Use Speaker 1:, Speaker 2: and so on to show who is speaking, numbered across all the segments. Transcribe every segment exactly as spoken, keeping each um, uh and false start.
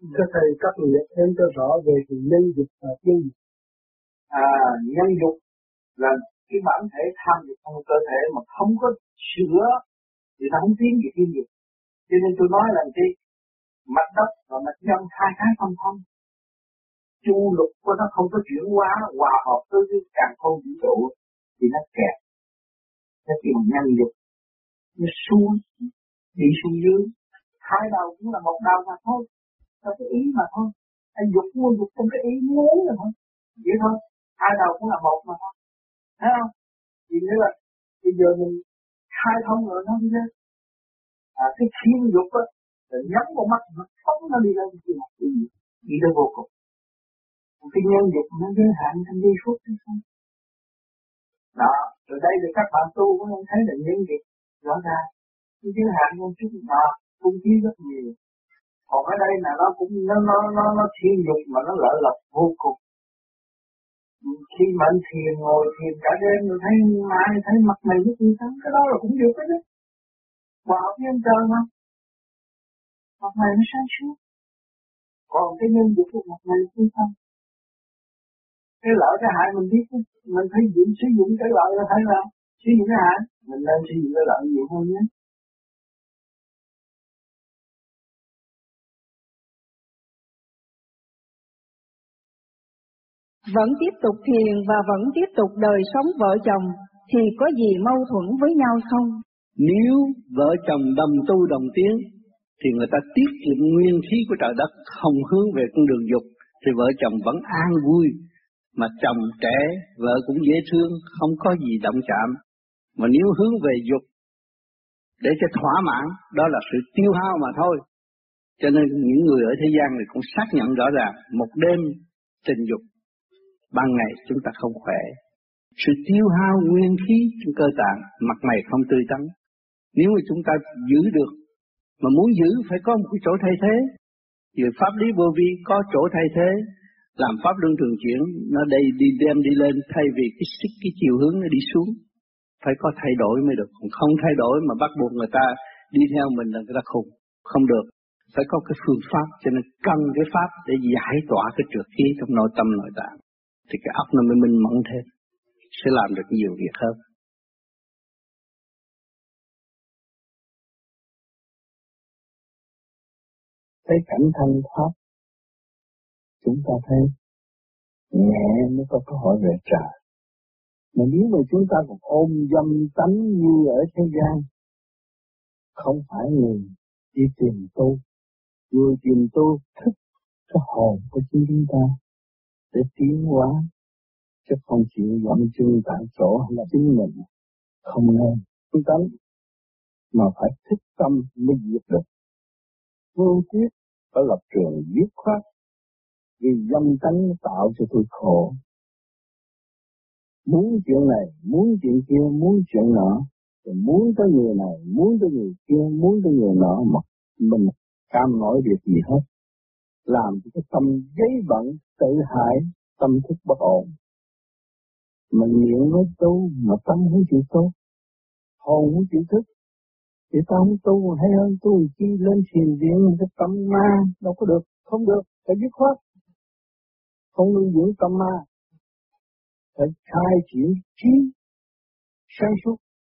Speaker 1: Thưa Thầy, các người thêm cho rõ về sự nhân dục và tiên dục.
Speaker 2: À, nhân dục là cái bản thể tham dục trong cơ thể mà không có sửa thì nó không tiến về tiên dục. Cho nên tôi nói là cái mặt đất và mặt nhân hai cái không thông. Chu lục của nó không có chuyển hóa hòa hợp với cái càng không vũ trụ thì nó kẹt. Nó tìm nhân dục, nó xuống, đi xuống dưới. Hai đầu cũng là một đầu mà thôi, là cái ý mà thôi. Anh dục mua dục trong cái ý muốn rồi thôi, vậy thôi. Hai đầu cũng là một mà thôi, thấy không? Vì thế là bây giờ mình khai thông rồi nó đi lên. À, cái thiên dục á, là nhắm một mắt nó phóng nó đi lên thì học đi, đi tới vô cùng. Cái nhân dục nó giới hạn trong giây phút hay không? Đó, rồi đây thì các bạn tu cũng thấy là nhân dục rõ ràng. Cái giới hạn của chúng ta cung khí rất nhiều. Còn ở đây là nó cũng nó nó nó, nó thiên dục mà nó lợi lập vô cùng. Khi mà anh thiền ngồi thiền cả đêm rồi thấy mai thấy mặt mày rất tươi tắn, cái đó là cũng được đấy. Hòa hợp với anh trời mà. Mặt mày nó sáng suốt. Còn cái nhân dục của mặt mày tươi tắn. Cái lợi cái hại mình biết, mình phải dụng sử dụng cái lợi là phải làm, sử dụng cái hại, mình nên sử dụng cái lợi nhiều hơn nhé.
Speaker 3: Vẫn tiếp tục thiền và vẫn tiếp tục đời sống vợ chồng thì có gì mâu thuẫn với nhau không?
Speaker 4: Nếu vợ chồng đồng tu đồng tiến thì người ta tiết kiệm nguyên khí của trời đất, không hướng về con đường dục thì vợ chồng vẫn an vui. Mà chồng trẻ, vợ cũng dễ thương, không có gì động chạm. Mà nếu hướng về dục để cho thỏa mãn, đó là sự tiêu hao mà thôi. Cho nên những người ở thế gian này cũng xác nhận rõ ràng, một đêm tình dục, ban ngày chúng ta không khỏe. Sự tiêu hao nguyên khí trong cơ tạng, mặt mày không tươi tắn. Nếu mà chúng ta giữ được, mà muốn giữ phải có một cái chỗ thay thế. Vì pháp lý vô vi có chỗ thay thế. Làm pháp luân thường chuyển, nó đây đi đem đi lên thay vì cái xích cái chiều hướng nó đi xuống. Phải có thay đổi mới được, còn không thay đổi mà bắt buộc người ta đi theo mình là người ta khùng, không được. Phải có cái phương pháp, cho nên cần cái pháp để giải tỏa cái trượt khí trong nội tâm nội tạng. Thì cái óc nó mới minh mẫn thêm, sẽ làm được nhiều việc hơn.
Speaker 1: Thấy cảnh thanh thoát, chúng ta thấy nhẹ mới có cơ hội về trời. Mà nếu mà chúng ta còn ôm dâm tánh như ở thế gian, không phải người đi tìm tu, người tìm tu thức cái hồn của chính chúng ta để tiến hóa, chứ không chịu dậm chân tại chỗ hay là chính mình. Không nên tu tánh, mà phải thức tâm mới diệt được. Vô quyết ở lập trường dứt khoát, vì dâm tánh tạo cho tôi khổ. Muốn chuyện này, muốn chuyện kia, muốn chuyện nọ, rồi muốn tới người này, muốn tới người kia, muốn tới người nọ, mà mình cam nổi việc gì hết. Làm cho cái tâm giấy bận, tự hại, tâm thức bất ổn. Mình miệng nói tu, mà tâm không chịu tu, hồn không chịu thức. Thì ta không tu hay hơn tu chi lên thiền viện, cái tâm ma, đâu có được, không được, phải dứt khoát. Không nuôi dưỡng tâm ma, phải khai triển trí sáng suốt.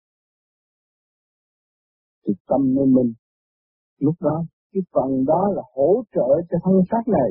Speaker 1: Thì tâm nơi mình, lúc đó, cái phần đó là hỗ trợ cho thân xác này,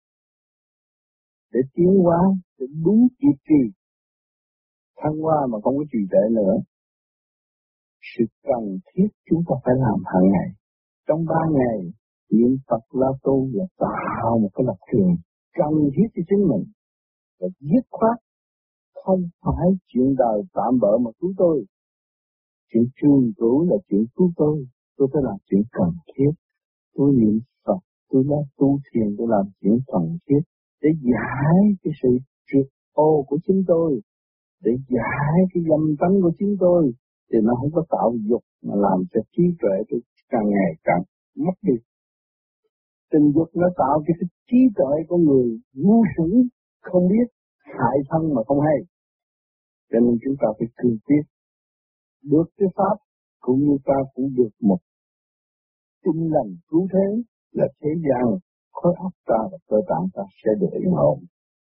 Speaker 1: để tiến hóa, để đúng kịp trì. Thăng hoa mà không có trì trệ nữa. Sự cần thiết chúng ta phải làm hàng ngày. Trong ba ngày, niệm Phật La Tu là tạo một cái lập trường cần thiết cho chính mình. Và dứt khoát, không phải chuyện đời tạm bợ mà cứu tôi. Chuyện trường cửu là chuyện cứu tôi. Tôi phải làm chuyện cần thiết. Tôi niệm Phật, tôi đã tu thiền, tôi làm chuyện cần thiết. Để giải cái sự trượt ô của chính tôi. Để giải cái dâm tánh của chính tôi. Thì nó không có tạo dục mà làm cho trí tuệ tôi càng ngày càng mất đi. Tình dục nó tạo cho cái trí tuệ của người ngu xuẩn, không biết, hại thân mà không hay. Cho nên chúng ta phải cương quyết. Được cái pháp cũng như ta cũng được một tinh lành cứu thế, là thế gian khối óc ta và cơ tạng ta sẽ được yên ổn.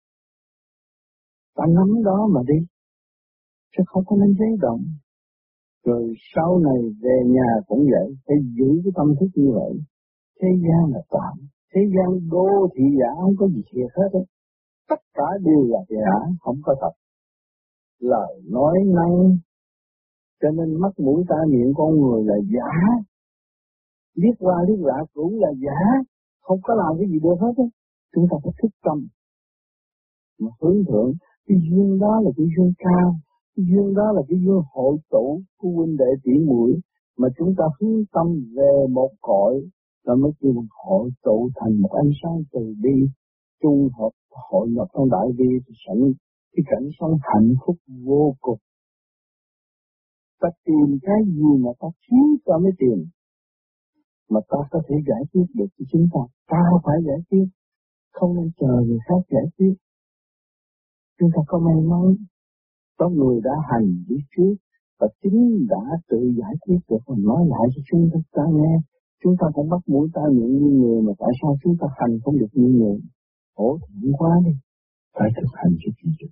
Speaker 1: Ta nắm đó mà đi, chứ không có nên giấy động. Rồi sau này về nhà cũng vậy, phải giữ cái tâm thức như vậy. Thế gian là tạm, thế gian đô thị giả không có gì thiệt hết á. Tất cả đều là giả, không có thật. Lời nói năng, cho nên mắt mũi tai miệng con người là giả. Liếc qua liếc lại cũng là giả, không có làm cái gì được hết á. Chúng ta phải thức tâm, mà hướng thượng, cái duyên đó là cái duyên cao, cái duyên đó là cái duyên hội tụ của huynh đệ tỷ muội, mà chúng ta hướng tâm về một cõi, là mới kêu hội tụ thành một ánh sáng từ bi, chung hợp hội nhập trong đại bi, thì sẵn cái cảnh sống hạnh phúc vô cùng. Ta tìm cái gì mà ta thiếu ta mới tìm, mà ta có thể giải quyết được cho chúng ta, ta phải giải quyết, không nên chờ người khác giải quyết. Chúng ta có may mắn, có người đã hành đi trước, và chính đã tự giải quyết được và nói lại cho chúng ta, ta nghe. Chúng ta cũng bắt mũi ta miệng như người, mà tại sao chúng ta hành không được như người? Khổ thẳng quá đi, phải thực hành cho kỹ được.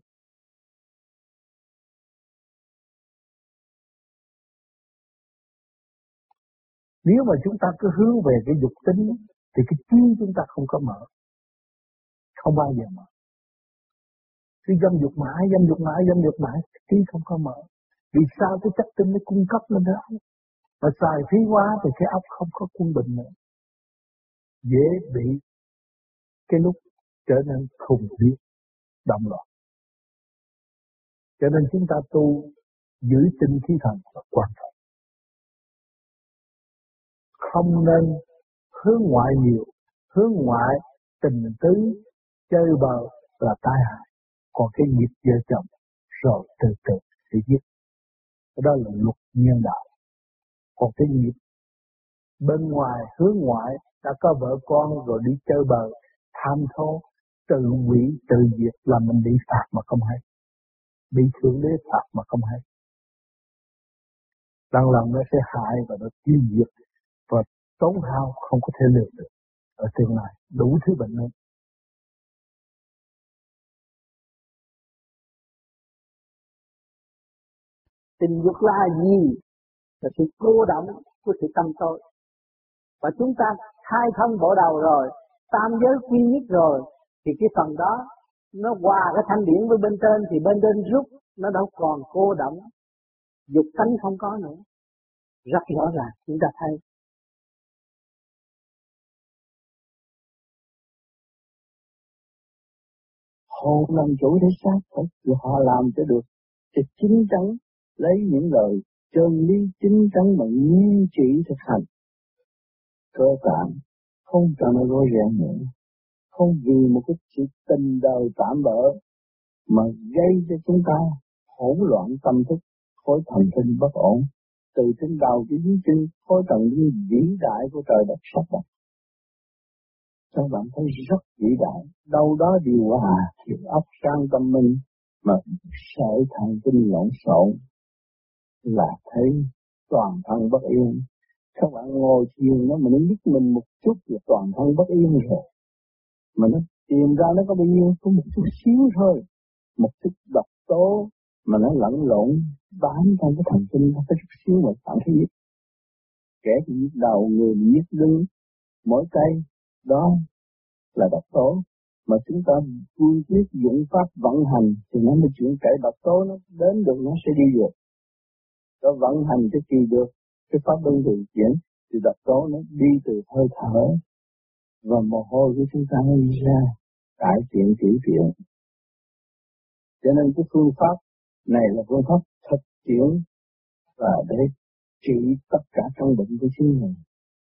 Speaker 5: Nếu mà chúng ta cứ hướng về cái dục tính thì cái trí chúng ta không có mở, không bao giờ mở. Cứ dâm dục mãi, dâm dục mãi, dâm dục mãi, trí không có mở. Vì sao cái chất tinh nó cung cấp lên đó? Mà xài phí quá thì cái óc không có quân bình nữa, dễ bị cái lúc trở nên khùng điên, động loạn. Cho nên chúng ta tu giữ tinh khí thần là quan trọng. Không nên hướng ngoại nhiều, hướng ngoại tình tứ, chơi bời là tai hại. Còn cái nghiệp vợ chồng rồi từ từ sẽ giết. Đó là luật nhân đạo. Còn cái nghiệp bên ngoài, hướng ngoại, đã có vợ con rồi đi chơi bời, tham thô, tự hủy, tự diệt là mình bị phạt mà không hay. Bị thượng đế phạt mà không hay. Lần lần nó sẽ hại và nó tiêu diệt và tốn hao không có thể lường được. Ở tương lai đủ thứ bệnh hơn.
Speaker 4: Tình dục là gì? Là sự cô động của sự tâm tôi. Và chúng ta khai thông bộ đầu rồi, tam giới quy nhất rồi, thì cái phần đó nó hòa cái thanh điển với bên trên, thì bên trên rút, nó đâu còn cô động. Dục tánh không có nữa. Rất rõ ràng chúng ta thấy.
Speaker 1: Hồn làm chủ thể xác, phải họ làm cho được, thì chính chắn lấy những lời chân lý chính chắn mà nghiêm trị thực hành. Cơ tạng không cho nó rối ren nữa, không vì một cái sự tình đời tạm bỡ mà gây cho chúng ta hỗn loạn tâm thức, khối thần kinh bất ổn, từ trên đầu đến dưới chân, khối thần kinh vĩ đại của trời đất sắp đặt. Các bạn thấy rất vĩ đại, đâu đó điều hòa, thiệt óc sang tâm minh, mà sợi thần kinh lộn xộn là thấy toàn thân bất yên. Các bạn ngồi thiền nó, mà nó biết mình một chút là toàn thân bất yên rồi. Mà nó tìm ra nó có bao nhiêu, có một chút xíu thôi, một chút độc tố mà nó lẫn lộn bám trong cái thần kinh, nó có chút xíu mà cảm thấy nhức. Kẻ thì nhức đầu, người nhức lưng, mỗi tay, đó là độc tố. Mà chúng ta vui quyết dụng pháp vận hành thì nó mới chuyển kể độc tố nó đến được, nó sẽ đi được. Nó vận hành cái kỳ được, cái pháp luân thường chuyển, thì độc tố nó đi từ hơi thở và mồ hôi của chúng ta nó đi ra, cải thiện tiểu chuyện. Cho nên cái phương pháp này là phương pháp thực tiễn và để trị tất cả căn bệnh của chính mình.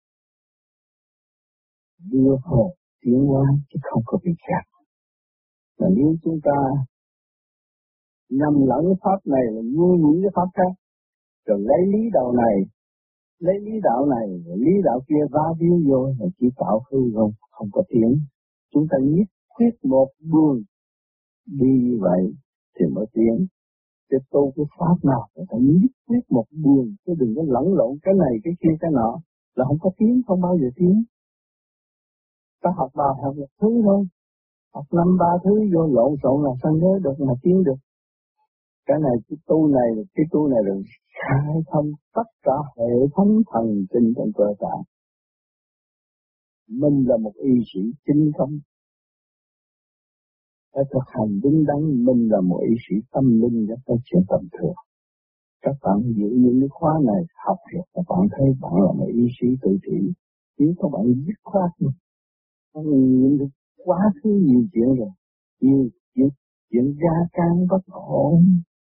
Speaker 1: Đưa hồn tiến hóa chứ không có việc khác. Mà nếu chúng ta nhầm lẫn pháp này là như những cái pháp khác, rồi lấy lý đạo này, lấy lý đạo này, lý đạo kia va víu vô là chỉ tạo hư không, không có tiến. Chúng ta nhất quyết một đường đi như vậy thì mới tiến. Cái tu cái pháp nào người ta nhất quyết một đường, chứ đừng có lẫn lộn cái này cái kia cái nọ, là không có tiến, không bao giờ tiến. Ta học bài học một thứ thôi, học năm ba thứ vô lộn xộn là sao nhớ được mà tiến được. Cái này cái tu này, cái tu này là khai thông tất cả hệ thống thần kinh trong cơ thể. Mình là một y sĩ chính công, phải thực hành đúng đắn. Mình là một y sĩ tâm linh, rất có chuyện tầm thường. Các bạn giữ những cái khóa này học hiểu, các bạn thấy bạn là một y sĩ tự trị. Nếu các bạn dứt khoát không nhìn được quá thứ nhiều chuyện rồi, nhiều chuyện, chuyện gia can bất ổn,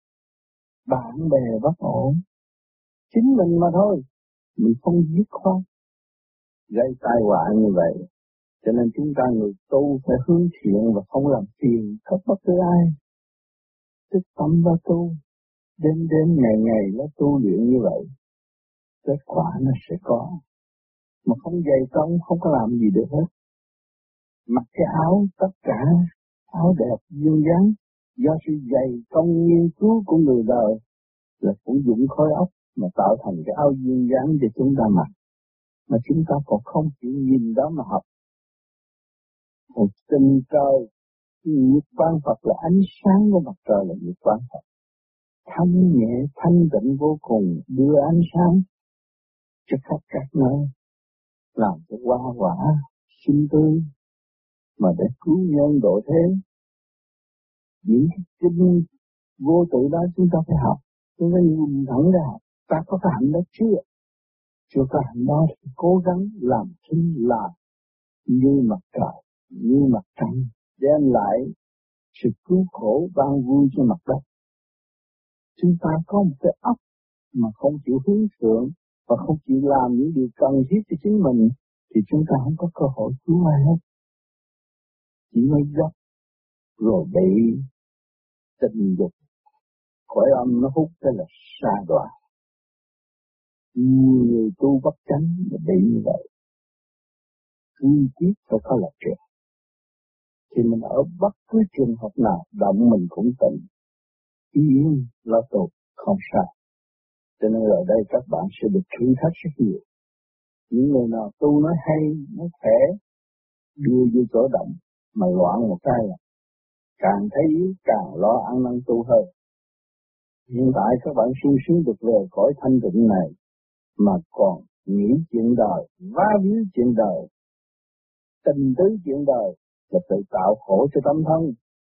Speaker 1: bạn bè bất ổn, chính mình mà thôi, mình không dứt khoát gây tai họa như vậy. Cho nên chúng ta người tu phải hướng thiện và không làm phiền cấp bất cứ ai. Tích tâm vào tu, đêm đêm ngày ngày nó tu luyện như vậy, kết quả nó sẽ có. Mà không dày công không có làm gì được hết. Mặc cái áo tất cả, áo đẹp duyên dáng, do sự dày công nghiên cứu của người đời là cũng dụng khối óc mà tạo thành cái áo duyên dáng cho chúng ta mặc. Mà chúng ta còn không chịu nhìn đó mà học. Một tình trời, nhiệt quang Phật là ánh sáng của mặt trời là nhiệt quang Phật. Thanh nhẹ, thanh tịnh vô cùng, đưa ánh sáng cho khắp các nơi, làm cho hoa quả, sinh tươi, mà để cứu nhân độ thế. Những cái kinh vô tự đó chúng ta phải học, chúng ta nhìn thẳng ra học. Ta có cái hạnh đó chưa? Chưa có hạnh đó thì cố gắng làm chính là như mặt trời, như mặt trăng, đem lại sự cứu khổ ban vui cho mặt đất. Chúng ta có một cái óc mà không chịu hướng thượng và không chịu làm những điều cần thiết cho chính mình thì chúng ta không có cơ hội cứu ai hết. Chỉ mới dốc rồi bị tình dục khỏi âm nó hút cái là xa đoạn. Nhiều người tu bất chánh là bị như vậy. Cứ biết phải có lập trường. Thì mình ở bất cứ trường hợp nào động mình cũng tỉnh. Yên là tốt, không sao. Cho nên ở đây các bạn sẽ được thử thách rất nhiều. Những người nào tu nói hay, nói khỏe, đưa vô chỗ động mà loạn một cái là càng thấy yếu, càng lo ăn năn tu hơn. Hiện tại các bạn sung sướng được về cõi thanh tịnh này mà còn nghĩ chuyện đời, vá víu chuyện đời, tình tứ chuyện đời là tự tạo khổ cho tâm thân.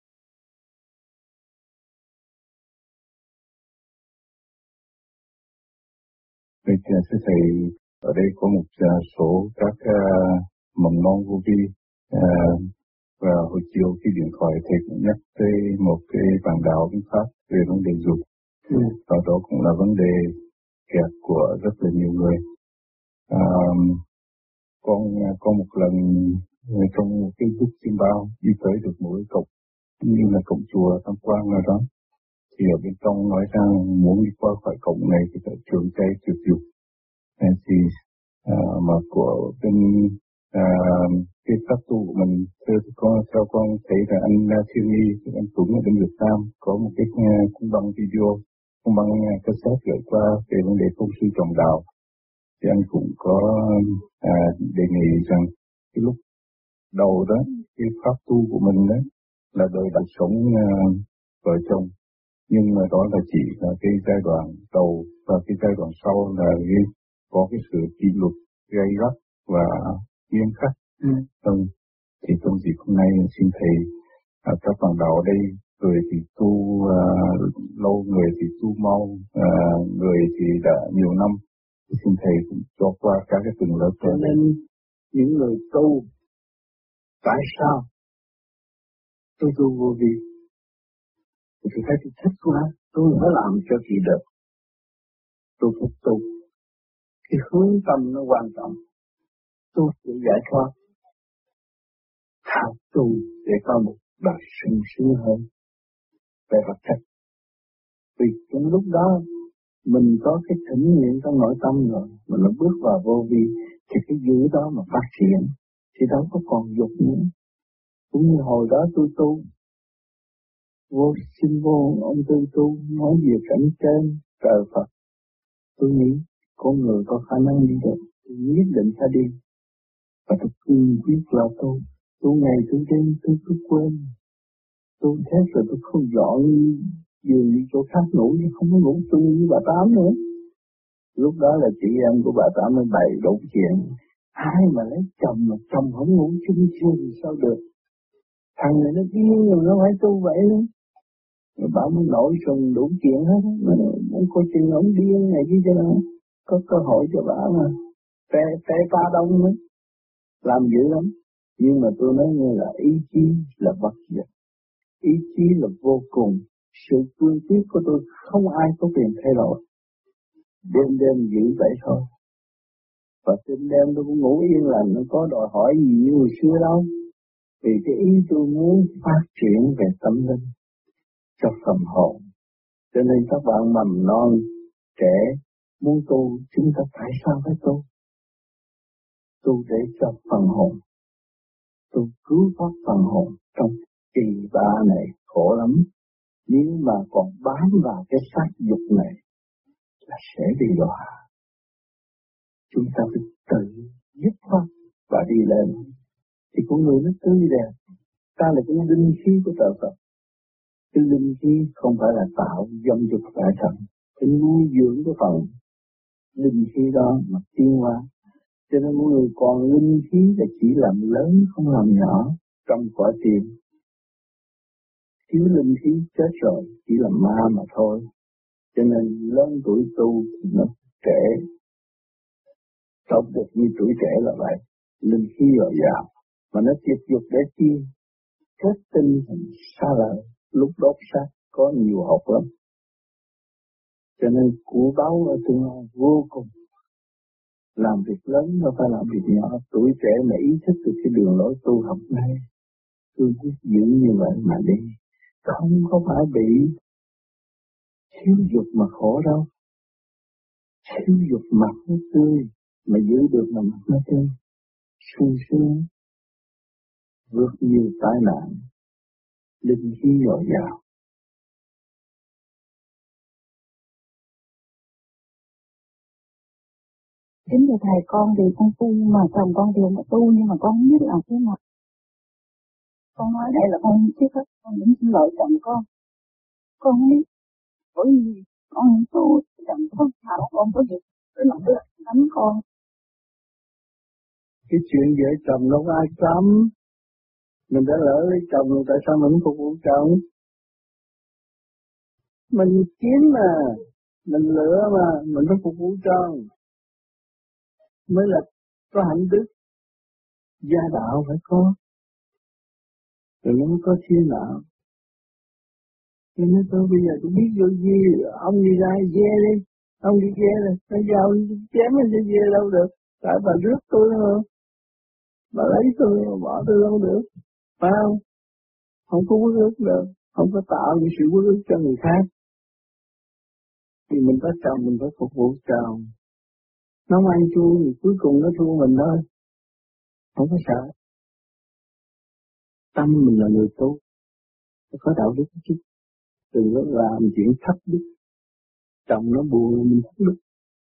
Speaker 6: Vậy thì thưa thầy, ở đây có một uh, số các uh, mầm non vô vi uh, và hồi chiều khi điện thoại thầy cũng nhắc tới một cái bạn đạo bên Pháp về vấn đề dục. Ừ. Và đó cũng là vấn đề kẹt của rất là nhiều người. Uh, con có một lần trong một cái group chim bao đi tới được một cái cổng như là cổng chùa Tam Quang nào đó. Thì ở bên trong nói rằng muốn đi qua khỏi cổng này thì phải trường chay trượt dục. Thì uh, mà của bên uh, cái pháp tu của mình theo con theo con thấy là anh uh, Thiên Nhi, anh Tuấn ở bên Việt Nam có một cái uh, cung băng video, cung băng uh, cassette gửi qua về vấn đề công sư trồng đạo. Thì anh cũng có uh, đề nghị rằng cái lúc đầu đó cái pháp tu của mình đó là đời đời sống uh, vợ chồng. Nhưng mà đó là chỉ là cái giai đoạn đầu và cái giai đoạn sau là cái, có cái sự kỷ luật gay gắt và nghiêm khắc. Ừ. Ừ. Thì trong dịp hôm nay xin thầy à, các bạn đạo ở đây, người thì tu à, lâu, người thì tu mau, à, người thì đã nhiều năm. Xin thầy cũng cho qua các cái từng lớp.
Speaker 1: Cho nên những người tu, tại sao tôi tu vô vi? Thì thấy tôi thích quá, tôi phải làm cho chị được. Tôi phải tu. Cái hướng tâm nó quan trọng. Tu để giải thoát. Thao tu để có một đời sung sướng hơn về vật chất. Vì trong lúc đó mình có cái thỉnh nguyện trong nội tâm rồi, mình nó bước vào vô vi thì cái dữ đó mà phát triển thì đâu có còn dục nữa. Cũng như hồi đó tôi tu, vô sinh vô ông tư tu nói về cảnh trên trời Phật, tôi nghĩ con người có khả năng đi được, tôi nhất định phải đi. Và tôi cương quyết là tôi, tôi ngày tôi đêm tôi cứ quên. Tôi thế rồi tôi không dọn giường đi chỗ khác ngủ, chứ không có ngủ chung với bà Tám nữa. Lúc đó là chị em của bà Tám mới bày đổ chuyện. Ai mà lấy chồng mà chồng không ngủ chung giường thì sao được? Thằng này nó điên rồi, nó phải tu vậy nữa. Rồi bà mới nổi sùng đủ chuyện hết. Muốn coi chừng ông điên này chứ cho nó có cơ hội cho bà mà. Tê, tê ta đông nữa. Làm dữ lắm. Nhưng mà tôi nói nghe là ý chí là bất diệt. Ý chí là vô cùng. Sự cương quyết của tôi không ai có quyền thay đổi. Đêm đêm giữ vậy thôi. Và đêm đêm tôi cũng ngủ yên lành, nó có đòi hỏi gì như hồi xưa đâu. Vì cái ý tôi muốn phát triển về tâm linh cho phần hồn. Cho nên các bạn mầm non trẻ muốn tu, chúng ta tại sao phải tu? Tu để cho phần hồn. Tu cứu thoát phần hồn trong kỳ ba này khổ lắm. Nếu mà còn bám vào cái xác dục này là sẽ bị đọa. Chúng ta phải tự dứt khoát và đi lên. Thì con người nó tươi đẹp. Ta là cái linh khí của trời Phật. Cái linh khí không phải là tạo dâm dục tại thần. Cái nuôi dưỡng cái phần linh khí đó mà tiến hóa. Cho nên mọi người còn linh khí là chỉ làm lớn không làm nhỏ trong quả tim. Thiếu linh khí chết rồi chỉ là ma mà thôi. Cho nên lớn tuổi tu thì nó trẻ. Tốt được như tuổi trẻ là vậy. Linh khí dồi dào. Mà nó tiếp dục để chi? Kết tinh thành xa lợi. Lúc đốt xác có nhiều học lắm. Cho nên của báo ở tương lai vô cùng. Làm việc lớn nó phải làm việc nhỏ. Tuổi trẻ mà ý thức được cái đường lối tu học này. Tôi quyết giữ như vậy mà đi. Không có phải bị thiếu dục mà khổ đâu. Thiếu dục mặt nó tươi. Mà giữ được là mặt nó tươi. Sung sướng. Vượt nhiều tai nạn. Linh khí dồi dào.
Speaker 3: Chính vì thầy con thì con tu mà chồng con thì không tu, nhưng mà con không biết làm thế nào. Con nói đây là con biết hết, con cũng xin lỗi chồng con. Con không biết, bởi vì con không tu, chồng con thảo con có việc, với lòng được đánh con.
Speaker 1: Cái chuyện vợ chồng đâu có ai cấm. Mình đã lỡ lấy chồng rồi tại sao mình phục vụ chồng? Mình kiếm mà, mình lựa mà, mình phải phục vụ chồng. Mới là có hạnh đức. Gia đạo phải có. Rồi nó mới có thiên đạo. Cho nên tôi bây giờ tôi biết vô gì, ông đi ra dê đi. Ông đi dê rồi, nó giao chém nó sẽ dê đâu được. Tại bà rước tôi mà. Bà lấy tôi mà bỏ tôi đâu được. Phải không? Không có quốc ước được. Không có tạo những sự quốc ước cho người khác. Thì mình có chồng mình phải phục vụ chồng. Nó ăn chua thì cuối cùng nó thua mình thôi. Không có sợ. Tâm mình là người tu. Nó có đạo đức chứ. Đừng có làm chuyện thấp đức. Chồng nó buồn mình thấp đức.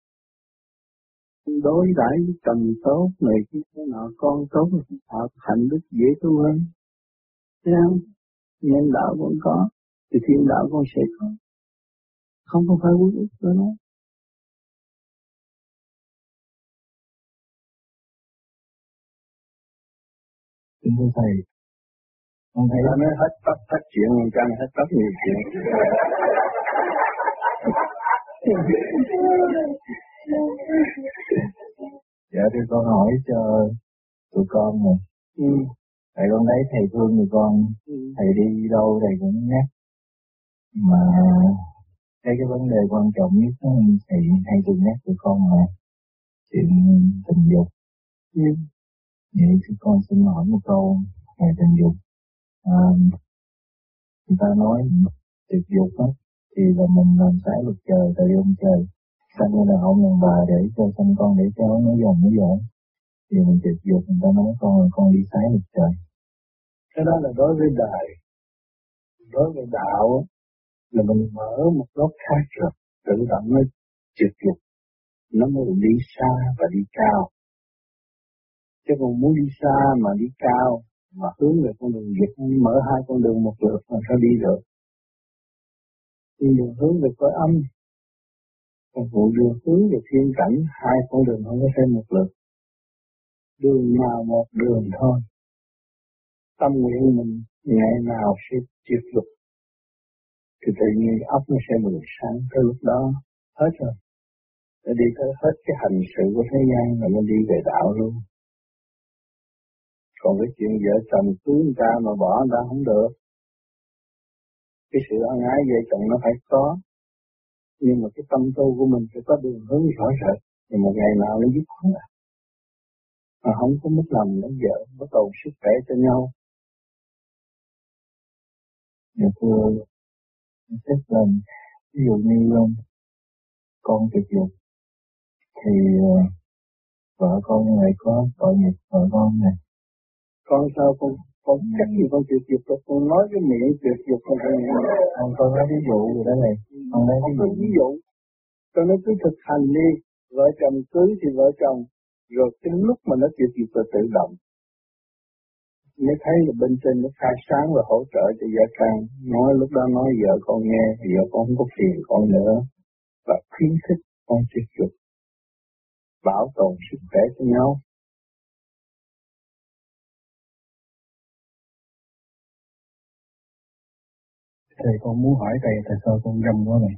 Speaker 1: Đối đãi với chồng tốt này kia thế nọ, con tốt thì họ hạnh đức dễ tu hơn. Thấy không? Nhân đạo vẫn có, thì thiên đạo con sẽ có. Không có phải quốc ức của nó.
Speaker 5: Xin thưa thầy, con thấy
Speaker 1: là nó hết tóc hết chuyện, con trai hết tóc nhiều chuyện.
Speaker 5: Dạ thì con hỏi cho tụi con nè.
Speaker 1: Ừ.
Speaker 5: Tại con thấy thầy thương tụi con, ừ. Thầy đi đâu thầy cũng nhắc. Mà thấy cái vấn đề quan trọng nhất đó, thầy hay thường nhắc tụi con là chuyện tình dục. Ừ. Vậy thì con xin hỏi một câu về tình dục. À, người ta nói tình dục đó, thì là mình làm xả luật trời, trời ông trời. Sanh ra đàn ông đàn bà để cho sanh con để cho nó dòng nó dọn. Thì mình trực dục người ta nói con là con đi xá lực trời.
Speaker 1: Cái đó là đối với đời. Đối với đạo là mình mở một góc khác rồi. Tự động nó trực dục. Nó mới đi xa và đi cao. Chứ còn muốn đi xa mà đi cao, mà hướng về con đường dịch, mở hai con đường một lượt mà sao đi được. Đi đường hướng về cõi âm, còn vụ đường hướng về thiên cảnh, hai con đường không có thêm một lượt. Đường nào một đường thôi. Tâm nguyện mình ngày nào sẽ triệt dục, thì tự nhiên óc nó sẽ bừng sáng. Tới lúc đó hết rồi, để đi tới hết cái hành sự của thế gian rồi mới đi về đạo luôn. Còn cái chuyện vợ chồng cưới người ta mà bỏ người ta không được. Cái sự ân ái vợ chồng nó phải có, nhưng mà cái tâm tu của mình phải có đường hướng rõ rệt, rồi một ngày nào nó dứt khoát à. Mà không có mất lòng nó vợ, có tồn sức khỏe cho nhau.
Speaker 6: Dạ thưa, xét lên, ví dụ như con tuyệt dục, thì vợ con này có tội nghiệp vợ con này.
Speaker 1: Con sao con, con chắc gì con tuyệt dục rồi, con nói cái miệng tuyệt dục con phải miệng.
Speaker 6: Con con nói ví dụ rồi đó này, con nói ví dụ.
Speaker 1: ví dụ, cho nó cứ thực hành đi, vợ chồng cưới thì vợ chồng, rồi cái lúc mà nó tuyệt dục là tự động. Mới thấy là bên trên nó khai sáng và hỗ trợ cho vợ con. Nói lúc đó nói vợ con nghe, vợ con không có phiền con nữa. Và khuyến khích con tuyệt dục, bảo tồn sức khỏe cho nhau.
Speaker 6: Thầy con muốn hỏi thầy tại sao con dâm quá này?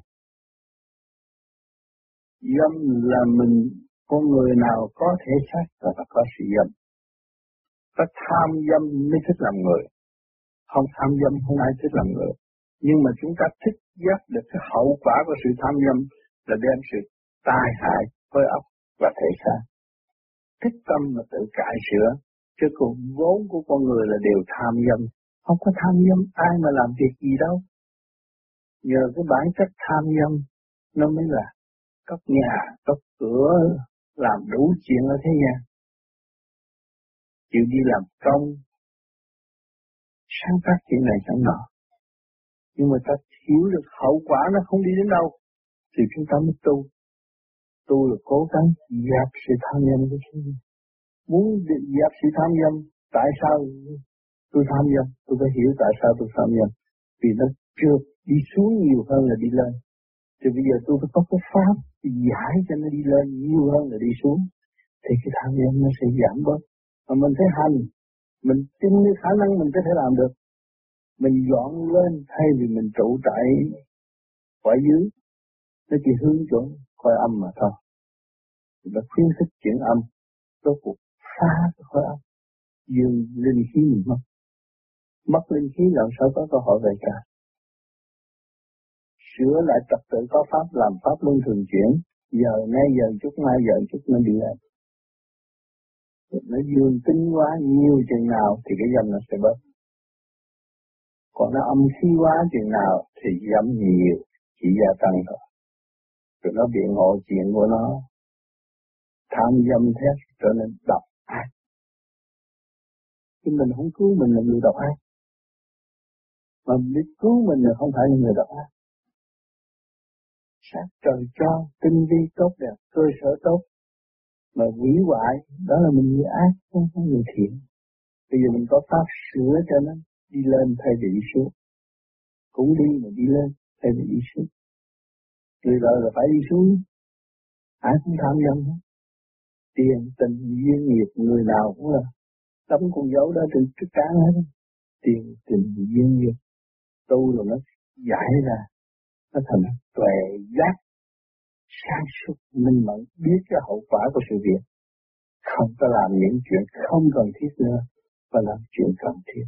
Speaker 1: Dâm là mình, con người nào có thể xác là phải có sự dâm. Phải tham dâm mới thích làm người. Không tham dâm không ai thích làm người. Nhưng mà chúng ta thích giác được cái hậu quả của sự tham dâm là đem sự tai hại với óc và thể xác. Thích tâm mà tự cải sửa. Chứ còn vốn của con người là đều tham dâm. Không có tham dâm ai mà làm việc gì đâu. Nhờ cái bản chất tham dâm nó mới là cất nhà, cất cửa, làm đủ chuyện ở thế gian. Chịu đi làm công, sáng tác chuyện này chẳng nọ. Nhưng mà ta hiểu được hậu quả nó không đi đến đâu, thì chúng ta mới tu. Tu là cố gắng dẹp sự tham dâm của chúng ta. Muốn dẹp sự tham dâm, tại sao tôi tham dâm? Tôi phải hiểu tại sao tôi tham dâm. Vì nó chưa đi xuống nhiều hơn là đi lên. Thì bây giờ tôi phải có cái pháp giải cho nó đi lên nhiều hơn là đi xuống. Thì cái tham dâm nó sẽ giảm bớt. Mà mình phải hành, mình tin cái khả năng mình có thể làm được. Mình dọn lên thay vì mình trụ tại quả dưới. Nó chỉ hướng chuẩn khối âm mà thôi. Chúng ta khuyến khích chuyện âm, rốt cuộc phá cái khối âm. Dương linh khí mình mất. Mất linh khí làm sao có cơ hội về cả. Sửa lại trật tự có pháp, làm pháp luân thường chuyển. Giờ nay giờ chút, mai giờ chút nó đi lên. Nó dương tính quá nhiều chừng nào thì cái dâm nó sẽ bớt. Còn nó âm khí quá chừng nào thì dâm nhiều, chỉ gia tăng thôi. Rồi nó biện hộ chuyện của nó. Tham dâm thét trở nên độc ác. Chứ mình không cứu mình là người độc ác. Mà biết cứu mình là không phải là người độc ác. Sát trời cho, tinh vi tốt đẹp, cơ sở tốt. Mà hủy hoại, đó là mình người ác, không phải người thiện. Bây giờ mình có pháp sửa cho nó đi lên thay vì đi xuống. Cũng đi mà đi lên thay vì đi xuống. Người đời là phải đi xuống. Ai cũng tham dâm hết. Tiền, tình, duyên, nghiệp, người nào cũng là tấm con dấu đó trên trước trán hết. Tiền, tình, duyên, nghiệp. Tu rồi nó giải ra. Nó thành tuệ giác, sáng suốt, minh mẫn, biết cái hậu quả của sự việc. Không có làm những chuyện không cần thiết nữa, và làm chuyện cần thiết.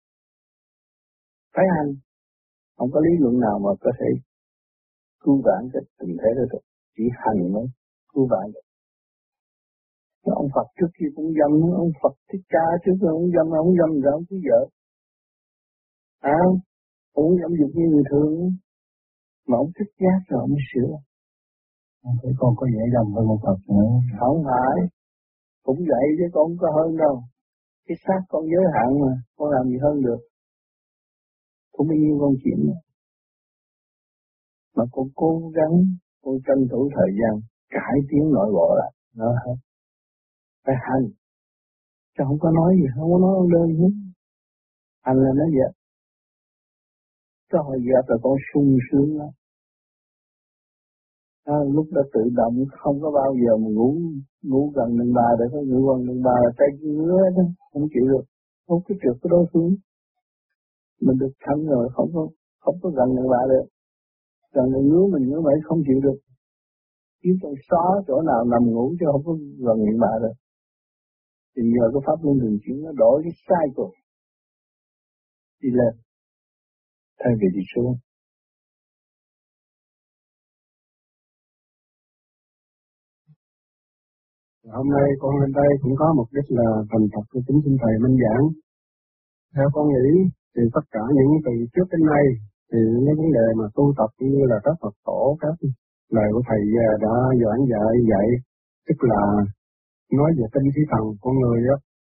Speaker 1: Phải hành, không có lý luận nào mà có thể cứu vãn cái tình thế đó được. Chỉ hành mới cứu vãn được. Ông Phật trước kia cũng dâm, ông Phật Thích Ca trước kia cũng dâm, ông dâm rồi ông cứu vợ. À, ông dâm dục như người thường, mà ông thích giác rồi ông mới sửa.
Speaker 6: Thế con có dễ dâm hơn ông Phật nữa?
Speaker 1: Không phải, cũng vậy chứ con không có hơn đâu. Cái xác con giới hạn mà, con làm gì hơn được. Cũng bao nhiêu con chuyện nữa. Mà con cố gắng, con tranh thủ thời gian, cải tiến nội bộ lại, nó hết. Phải hành. Chứ không có nói gì, không có nói ông đơn hết. Anh là nói vậy. Cho hồi giờ là con sung sướng lắm. À, lúc đó tự động không có bao giờ mà ngủ ngủ gần đàn bà để có ngủ gần đàn bà là tay ngứa đó, không chịu được, không có trượt cái đối phương. Mình được thanh rồi không có không có gần đàn bà được, gần đàn ngứa mình ngứa vậy không chịu được. Kiếm trong xó chỗ nào nằm ngủ chứ không có gần đàn bà được. Thì nhờ cái pháp luân thường chuyển nó đổi cái sai của đi lên thay vì đi xuống.
Speaker 7: Hôm nay con lên đây cũng có mục đích là thành thật của chính xin thầy minh giảng. Theo con nghĩ thì tất cả những từ trước đến nay thì những vấn đề mà tu tập như là các Phật tổ, các lời của thầy đã giảng dạy dạy, tức là nói về tinh khí thần của người á,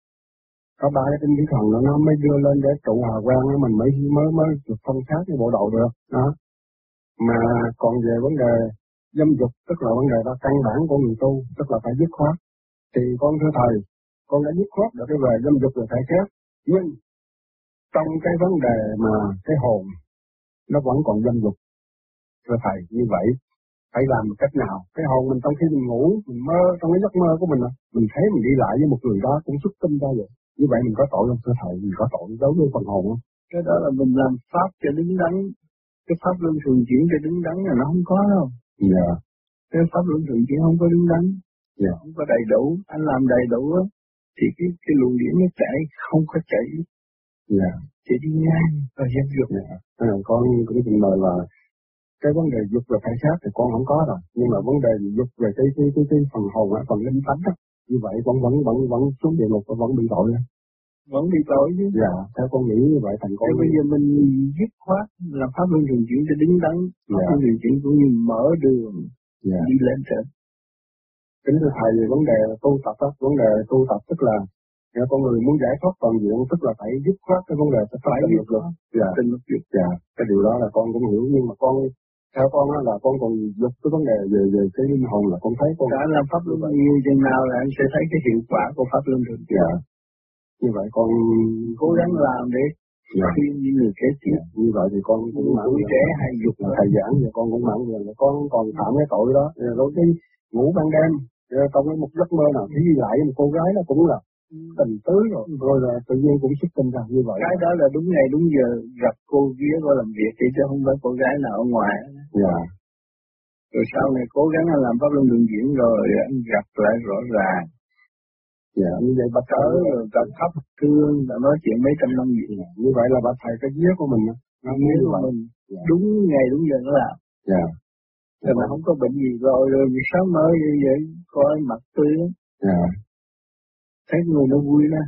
Speaker 7: có ba cái tinh khí thần nó mới đưa lên để trụ hào quang đó, mình mới mới mới được thông sát cái bộ đầu được đó. Mà còn về vấn đề dâm dục, tức là vấn đề đó căn bản của người tu, tức là phải dứt khoát. Thì con thưa thầy, con đã dứt khoát được cái về dâm dục là thể khác, nhưng trong cái vấn đề mà cái hồn nó vẫn còn dâm dục. Thưa thầy, như vậy phải làm một cách nào? Cái hồn mình trong khi mình ngủ, mình mơ, trong cái giấc mơ của mình, mình thấy mình đi lại với một người đó cũng xuất tinh ra vậy. Như vậy mình có tội không thưa thầy? Mình có tội đối với phần hồn không?
Speaker 1: Cái đó là mình làm pháp cho đứng đắn. Cái pháp luân thường chuyển cho đứng đắn là nó không có đâu.
Speaker 7: Dạ. Yeah.
Speaker 1: Cái pháp luân thường chuyển không có đứng đắn.
Speaker 7: Dạ. Yeah.
Speaker 1: Không có đầy đủ. Anh làm đầy đủ á, thì cái cái luồng điển nó chảy, không có chảy.
Speaker 7: Dạ. Yeah.
Speaker 1: Chỉ đi ngang và dâm dục.
Speaker 7: Dạ. Yeah. Con cũng trình bày là cái vấn đề dục về thể xác thì con không có rồi, nhưng mà vấn đề dục về cái cái cái, cái phần hồn á, phần linh tánh á, như vậy con vẫn vẫn vẫn xuống địa ngục và vẫn bị tội á.
Speaker 1: Vẫn bị tội chứ.
Speaker 7: Dạ, theo con nghĩ như vậy thành con.
Speaker 1: Bây giờ mình dứt khoát làm pháp luân thường chuyển cho đứng đắn, pháp luân thường chuyển cũng như mở đường dạ. Đi lên trên.
Speaker 7: Kính thưa thầy, về vấn đề tu tập á, vấn đề tu tập tức là nếu con người muốn giải thoát toàn diện, tức là phải dứt khoát cái vấn đề phải phải dứt khoát. Dạ, tình lực dứt. Dạ, cái điều đó là con cũng hiểu, nhưng mà con theo con á là con còn dục cái vấn đề về về cái linh hồn là con thấy con.
Speaker 1: Cả làm pháp luân nhiều chừng nào là anh sẽ thấy cái hiệu quả của pháp luân thường chuyển.
Speaker 7: Dạ. Như vậy con
Speaker 1: cố gắng làm để
Speaker 7: dạ.
Speaker 1: khuyên những người kế tiếp.
Speaker 7: Dạ. Như vậy thì con cũng mãn
Speaker 1: tuổi trẻ hay dục
Speaker 7: là thầy giảng và con cũng mãn nguyện là con còn phạm cái tội đó. Rồi cái ngủ ban đêm trong cái một giấc mơ nào thấy lại một cô gái đó cũng là tình tứ rồi, rồi là tự nhiên cũng xuất tinh ra như vậy.
Speaker 1: Cái đó là đúng ngày đúng giờ gặp cô kia qua làm việc chứ không phải cô gái nào ở ngoài.
Speaker 7: Dạ.
Speaker 1: Rồi sau này cố gắng làm pháp luân thường chuyển rồi anh gặp lại rõ ràng.
Speaker 7: Dạ, như vậy bà
Speaker 1: tới rồi gặp thấp thương đã nói chuyện mấy trăm năm gì.
Speaker 7: Dạ. Như vậy là bà thầy cái vía của mình á.
Speaker 1: Nó vía của mình. Dạ. Đúng ngày đúng giờ nó làm.
Speaker 7: Dạ.
Speaker 1: Rồi mà không có bệnh gì rồi, rồi vì sáng mới như vậy, coi mặt tươi lắm.
Speaker 7: Dạ.
Speaker 1: Thấy người nó vui đó.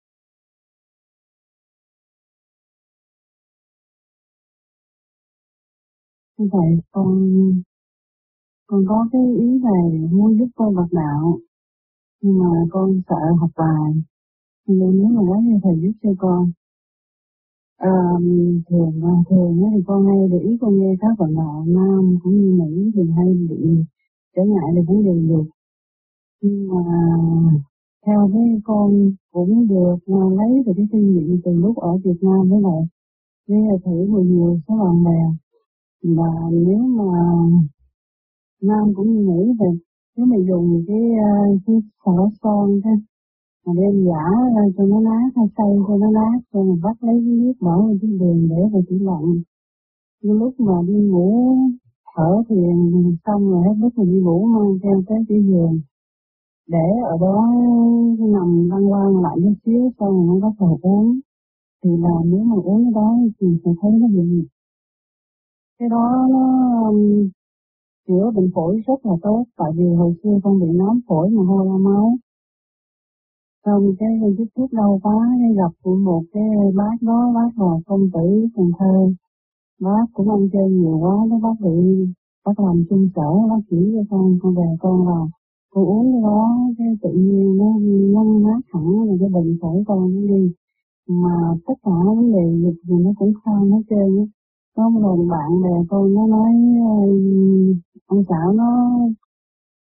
Speaker 3: Như vậy con, con có cái ý này muốn giúp con bậc đạo, nhưng mà con sợ học bài, nên nếu mà nói như thầy giúp cho con. À, thường thường thì con hay để ý con nghe các bạn đạo nam cũng như Mỹ thì hay bị trở ngại về vấn đề dục, nhưng mà theo cái con cũng được lấy được cái kinh nghiệm từ lúc ở Việt Nam với lại với thử nhiều nhiều số bạn bè, và nếu mà nam cũng như Mỹ thì nếu mà dùng cái cái xả son thế mà đem giả cho nó nát hay xay cho nó nát rồi mình bắt lấy cái nước bỏ vào cái đường để vào tủ lạnh. Cái lúc mà đi ngủ thở thiền xong rồi hết lúc mà đi ngủ mang theo tới cái giường để ở đó nằm lăn lăn lại một xíu xong rồi nó bắt đầu uống. Thì là nếu mà uống cái đó thì sẽ thấy nó bị cái đó nó chữa bệnh phổi rất là tốt, tại vì hồi xưa con bị nám phổi mà ho ra máu. Xong cái chút thuốc đau quá, cái gặp của một cái bác đó, bác là công tử Cần Thơ. Bác cũng ăn chơi nhiều quá, cái bác bị, bác làm chung sở, bác chỉ cho con, con về con vào. Con uống cái đó, cái tự nhiên nó, nó mát hẳn rồi cái bệnh phổi con nó đi. Mà tất cả vấn đề dịch thì nó cũng không hết trơn á. Có một lần bạn bè tôi nó nói ông xã nó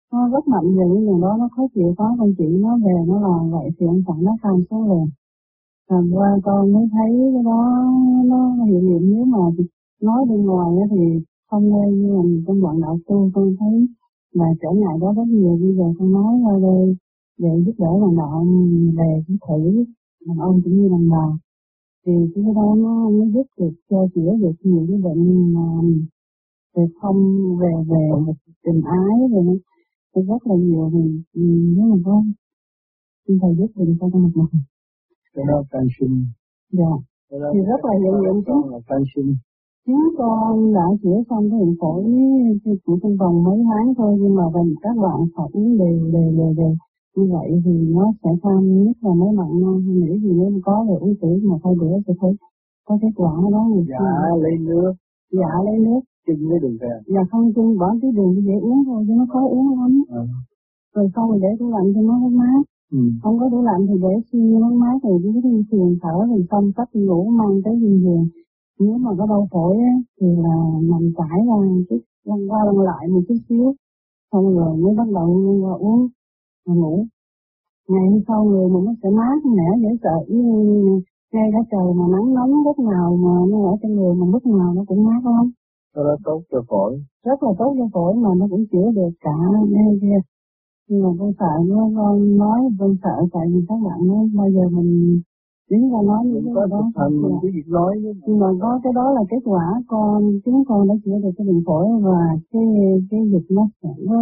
Speaker 3: nó rất mạnh về những người đó, nó khó chịu quá, con chị nó về nó làm vậy thì ông Phận nó tham số liền. Làm qua con mới thấy cái đó nó hiệu nghiệm, nếu mà nói bên ngoài thì không nên, như là trong vận đạo tu con thấy là trở ngại đó rất nhiều. Bây giờ con nói ra đây để giúp đỡ vận đạo về cái thử đàn ông cũng như đàn bà, thì cái đó nó, nó giúp được cho chữa được nhiều cái bệnh mà về không về về tình ái rồi nó thì rất là nhiều. Thì nếu mà có xin thầy giúp đừng cho con một mặt.
Speaker 5: Cái đó can sinh.
Speaker 3: Dạ. Thì rất là hiệu nghiệm chứ.
Speaker 5: Can sinh.
Speaker 3: Chính con đã chữa xong cái bệnh phổi chỉ trong vòng mấy tháng thôi, nhưng mà gần các bạn phải uống đều đều đều đều như vậy thì nó sẽ tham nhất là mấy bạn nam hay nữ gì nếu có được uống thử mà thay bữa sẽ thấy có kết quả đó. Người
Speaker 5: dạ lấy nước.
Speaker 3: Dạ lấy nước.
Speaker 5: Chinh với đường về.
Speaker 3: Dạ không chinh, bỏ tí đường dễ uống thôi chứ nó khó uống lắm.
Speaker 5: À.
Speaker 3: Rồi xong rồi để tủ lạnh cho nó hết mát.
Speaker 5: Ừ.
Speaker 3: Không có tủ lạnh thì để suy nó mát rồi cứ đi thiền thở rồi xong cách ngủ mang tới giường giường. Nếu mà có đau phổi á, thì là nằm trải ra chút lăn qua lăn lại một chút xíu, xong rồi mới bắt đầu qua uống và ngủ. Ngày hôm sau người mình nó sẽ mát mẻ dễ sợ, như ngay cả trời mà nắng nóng lúc nào mà nó ở trên người mình lúc nào nó cũng mát lắm.
Speaker 5: Đó là tốt cho phổi.
Speaker 3: Rất là tốt cho phổi mà nó cũng chữa được cả ngay kia. Nhưng mà con sợ nó con nói con sợ tại vì các bạn nói bây giờ mình đứng ra nói những cái đó
Speaker 5: thành mình cứ việc nói.
Speaker 3: Nhưng mà có cái đó là kết quả con chúng con đã chữa được cái bệnh phổi và cái cái dịch nó sẽ nó,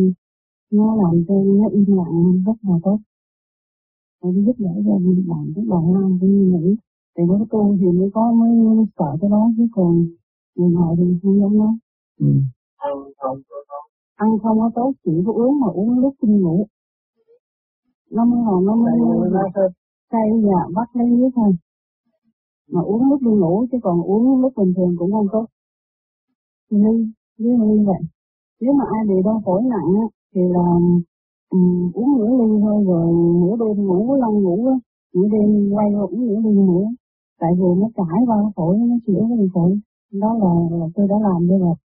Speaker 3: nó làm cho nó im lặng rất là tốt. Để giúp đỡ cho bạn các bạn nam cũng như nữ. Thì mới tu thì mới có mới sợ cái đó, chứ còn người ngoài thì không giống nó.
Speaker 5: Ừ.
Speaker 2: Ăn không có tốt.
Speaker 3: Ăn không có tốt, chỉ có uống mà uống lúc đi ngủ. Nó mới là nó mới say và bắt lấy nước thôi. Mà uống lúc đi ngủ chứ còn uống lúc bình thường cũng không tốt. Ly, với ly vậy. Nếu mà ai bị đau phổi nặng á, thì là um, uống nửa ly thôi rồi nửa đêm ngủ lăn ngủ á, nửa đêm quay qua uống nửa ly nữa. Tại vì nó trải qua phổi, nó chữa cái phổi. Đó là, là tôi đã làm đây rồi.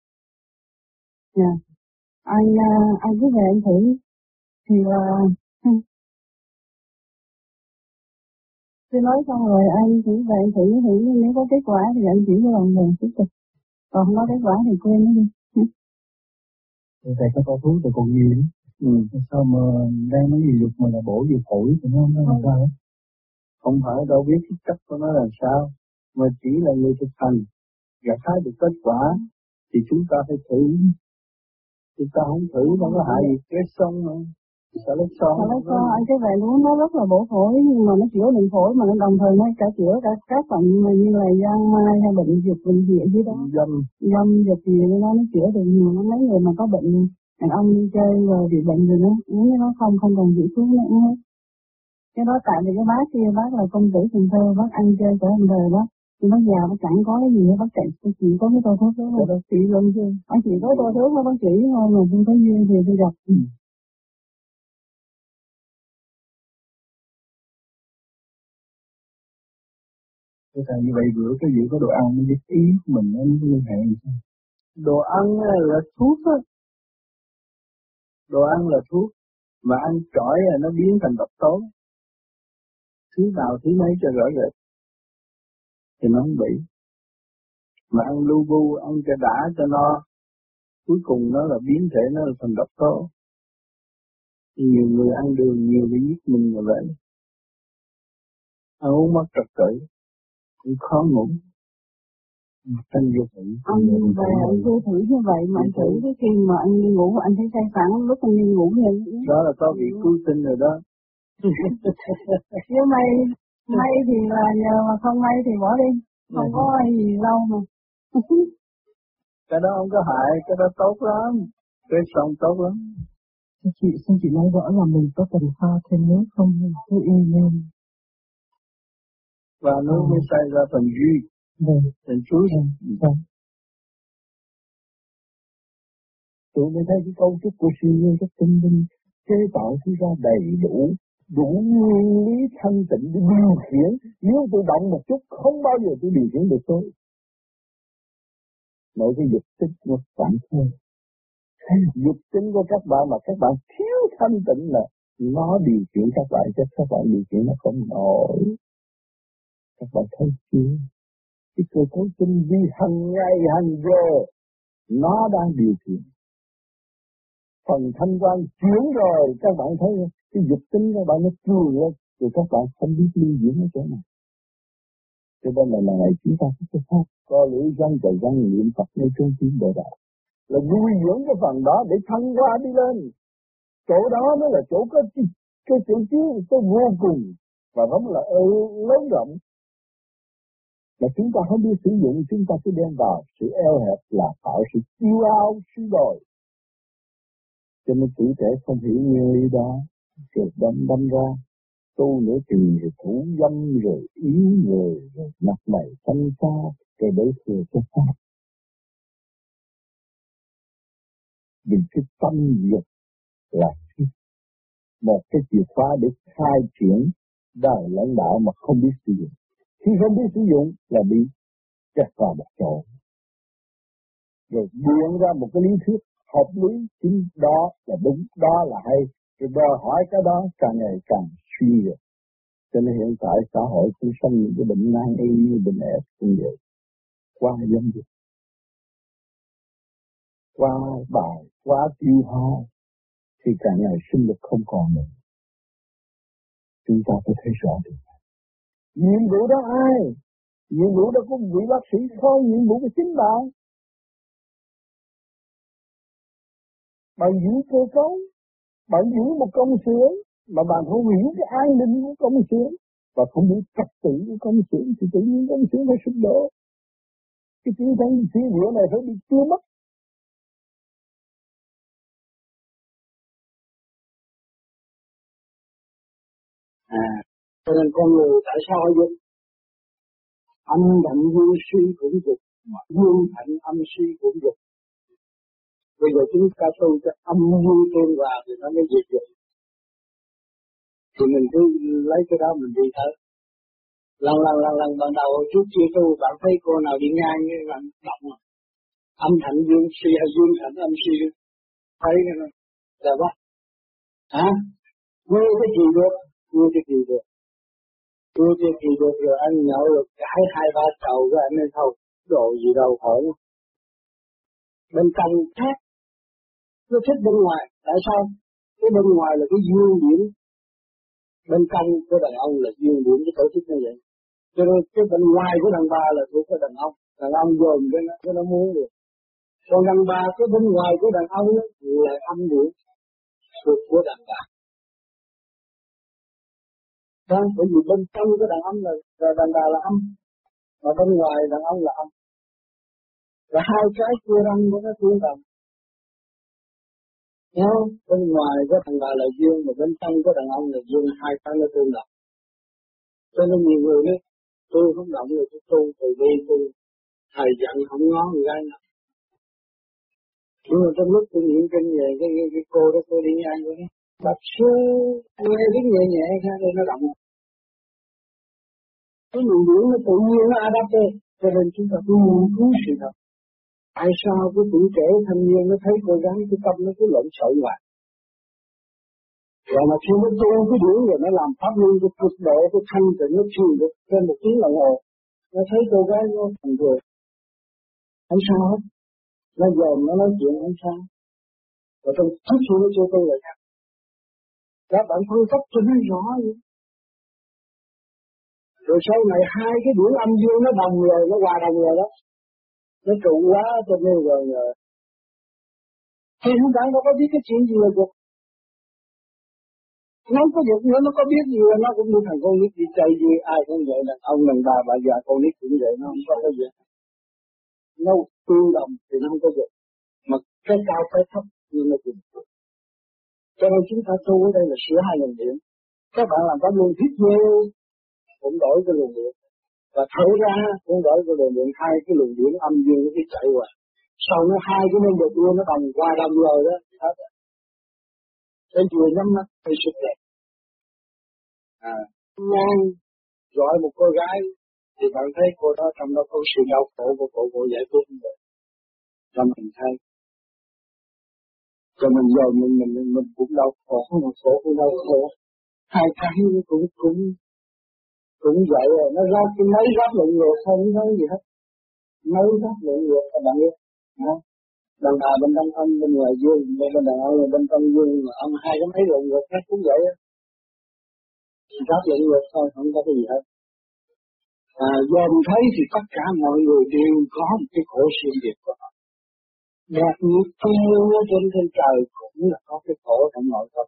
Speaker 3: Dạ. Anh, uh, anh cứ về anh thử. Thì là... Uh, tôi nói xong rồi anh chỉ về anh thử, thử nếu có kết quả thì anh chỉ cho lòng về tiếp tục. Còn không có kết quả thì quên nó đi.
Speaker 5: Thì thầy có có thuốc thì còn gì nữa. Ừ. Sao mà đang nói gì dục mà là bổ gì phổi thì nó không làm sao hết. Không phải đâu biết cái cách của nó làm sao, mà chỉ là người thực hành gặt hái được kết quả thì chúng ta phải thử. Chúng ta không thử đâu có hại gì cái xong mà. Sợ lấy son.
Speaker 3: Sợ lấy son, anh cái về uống nó rất là bổ phổi, nhưng mà nó chữa bệnh phổi mà nó đồng thời nó cả chữa cả các bệnh mà như là giang mai hay bệnh dịch bệnh gì ở dưới đó.
Speaker 5: Dâm.
Speaker 3: Dâm dịch gì đó nó chữa được nhiều. Nó mấy người mà có bệnh đàn ông đi chơi rồi bị bệnh rồi nó uống nó không không còn giữ thuốc nữa uống hết. Cái đó tại vì cái bác kia bác là công tử Cần Thơ, bác ăn chơi cả một đời đó. Thì bác già bác chẳng có cái gì hết, bác chạy chỉ có cái tô thuốc đó thôi. Bác chỉ luôn chứ. Bác chỉ có tô thuốc đó bác chỉ thôi mà không có duyên thì tôi gặp. Ừ.
Speaker 5: Thế là như vậy bữa cái gì có đồ ăn mới biết ý của mình nó liên hệ sao? Đồ ăn là thuốc á. Đồ ăn là thuốc. Mà ăn trỏi là nó biến thành độc tố. Thứ nào thứ mấy cho rõ rệt. Thì nó không bị. Mà ăn lu bu, ăn cho đã cho nó. Cuối cùng nó là biến thể nó là thành độc tố. Nhiều người ăn đường nhiều bị giết mình là vậy. Ăn uống mất trật tự. Cũng khó ngủ. Thanh vô thử.
Speaker 3: Anh về anh vô thử như vậy mà anh thử cái khi mà anh đi ngủ anh thấy say sẵn lúc anh đi ngủ vậy.
Speaker 5: Đó là có vị cứu tinh rồi đó.
Speaker 3: Nếu may, may thì là nhờ mà không may thì bỏ đi. Không có gì lâu mà.
Speaker 5: Cái đó không có hại, cái đó tốt lắm. Cái xong tốt lắm.
Speaker 3: Chị, xin chị nói rõ là mình có cần pha thêm nước không? Tôi yêu em.
Speaker 5: Và nước mới xay ra phần duy.
Speaker 3: Vâng.
Speaker 5: Thành chuối.
Speaker 3: Vâng.
Speaker 5: Tôi mới thấy cái cấu trúc của siêu nhiên rất tinh tinh, chế tạo thứ ra đầy đủ, đủ nguyên lý thanh tịnh để điều khiển. Nếu tôi động một chút, không bao giờ tôi điều khiển được tôi. Nội cái dục tích nó phản thôi.
Speaker 1: Dục tính của các bạn mà các bạn thiếu thanh tịnh là nó điều khiển các bạn, chứ các bạn điều khiển nó không nổi. Các bạn thấy chưa? Cái cơ cấu tinh vi hàng ngày hàng giờ nó đang điều khiển. Phần thanh quan chuyển rồi các bạn thấy cái dục tính các bạn nó cường lên, rồi các bạn không biết lưu diễn ở chỗ nào. Cho nên là ngày chúng ta có cái pháp co lưỡi răng trời răng niệm Phật ngay trong tim bộ đạo là nuôi dưỡng cái phần đó để thăng qua đi lên. Chỗ đó mới là chỗ có cái chỗ chứa có vô cùng và nó là lớn rộng. Mà chúng ta không biết sử dụng, chúng ta cứ đem vào sự eo hẹp là tạo sự kiêu ao suy đồi. Cho nên tuổi trẻ không hiểu nguyên lý đó, rồi đâm đâm ra tu nữa thì rồi thủ dâm rồi yếu rồi, rồi mặt mày xanh xa rồi để thừa cho pháp. Vì cái tâm dục là một cái chìa khóa để khai triển đời lãnh đạo mà không biết sử dụng. Khi không biết sử dụng là bị kẹt vào một chỗ. Rồi biện ra một cái lý thuyết hợp lý, chính đó là đúng, đó là hay. Rồi đòi hỏi cái đó càng ngày càng suy rồi. Cho nên hiện tại xã hội cũng sinh những cái bệnh nan y như bệnh ép cũng vậy. Qua dâm dục, qua bài, qua tiêu hao thì càng ngày sinh lực không còn nữa. Chúng ta phải thấy rõ được. Nhiệm vụ đó ai? Nhiệm vụ đó có một vị bác sĩ không, nhiệm vụ của chính bạn. Bạn giữ cơ cấu, bạn giữ một công xưởng, mà bạn không hiểu cái an ninh của công xưởng, và không biết trật tự của công xưởng, thì tự nhiên công xưởng phải sụp đổ. Cái tinh thần phi địa này phải bị tiêu mất.
Speaker 7: À, cho nên con người tại sao dục? Âm đậm dương suy cũng dục, mà dương thạnh âm suy cũng dục. Bây giờ chúng ta tu cho âm dương tương hòa thì nó mới diệt dục. Thì mình cứ lấy cái đó mình đi tới. Lần lần lần lần ban đầu trước kia tu bạn thấy cô nào đi ngang như bạn động mà. Âm thạnh dương suy hay dương thạnh âm suy. Thấy cái đó. Là what? Hả? Vui cái gì được? Vui cái gì được? Vui cái gì được rồi anh nhậu rồi cãi hai ba chầu rồi anh ấy thôi. Đồ gì đâu hỏi. Bên trong khác. Nó thích bên ngoài. Tại sao? Cái bên ngoài là cái dương điểm. Bên trong của đàn ông là dương điểm cái tổ chức như vậy. Cho nên cái bên ngoài của đàn bà là thuộc của đàn ông. Đàn ông dồn cái nó, cái nó muốn được. Còn đàn bà cái bên ngoài của đàn ông đó, là âm điểm thuộc của đàn bà. Đó, bởi vì bên trong của đàn ông là, là đàn bà là âm. Mà bên ngoài đàn ông là âm. Và hai cái chia răng của nó tương đồng. Nhớ, bên ngoài của đàn bà là dương, mà bên trong của đàn ông là dương, hai cái nó tương đồng. Cho nên nhiều người nói, tôi không động rồi tôi tu, từ đi tôi, thầy dặn không ngó người gái nào. Nhưng mà trong lúc tôi niệm kinh về cái, cái, cái cô đó tôi đi ngang rồi đó. Bạch sư, nghe biết nhẹ nhẹ ra đây nó động. Cái nguồn điển nó tự nhiên nó adapte, cho nên chúng ta luôn cứu sự thật. Tại sao cái tuổi trẻ thanh niên nó thấy cô gái cái tâm nó cứ lộn xộn hoài. Rồi mà khi nó tu cái điển rồi nó làm pháp luân cái cực độ cái thanh tịnh nó truyền được trên một tiếng đồng hồ. Nó thấy cô gái nó thành rồi. Không sao hết. Nó dòm nó nói chuyện không sao. Và trong trước khi nó chưa tu lại khác. Các bạn phân cấp cho nó rõ vậy. Rồi sau này hai cái điển âm dương nó đồng rồi, nó hòa đồng rồi đó. Nó trụ quá cho nên rồi rồi. Thì chúng ta đâu có biết cái chuyện gì là dục. Nó có dục nữa, nó có biết gì là nó cũng như thằng con nít đi chơi gì, ai cũng vậy, đàn ông đàn bà bà già con nít cũng vậy, nó không có cái gì. Nó tương đồng thì nó không có dục. Mà cái cao cái thấp nhưng nó cùng. Cho nên chúng ta tu ở đây là sửa hai luồng điện. Các bạn làm pháp luân thiết vô cũng đổi cái luồng điện. Và thở ra cũng đổi cái luồng điện, hai cái luồng điện âm dương nó cứ chạy qua. Sau nó hai cái nên được luôn nó đồng qua đồng rồi đó. Cái vừa nhắm mắt thì xuất đẹp. À, ngang gọi một cô gái thì bạn thấy cô đó trong đó có sự đau khổ của cô, cô giải quyết được. Cho mình thấy.
Speaker 1: Rồi mình giờ mình mình mình, mình cũng đau khổ, một khổ cũng đau khổ. Hai cái cũng cũng cũng vậy rồi, nó ra cái mấy rác lượng ngược không nói gì hết. Mấy rác lượng ngược các bạn biết. Đàn bà bên trong âm bên ngoài dương, bên bên đàn ông bên trong dương, âm hai cái mấy lượng ngược khác cũng vậy á. Rác lượng ngược thôi, không có cái gì hết. À, do mình thấy thì tất cả mọi người đều có một cái khổ sự việc của họ. Đạt như thiên ở trên trên trời cũng là có cái khổ trong nội tâm.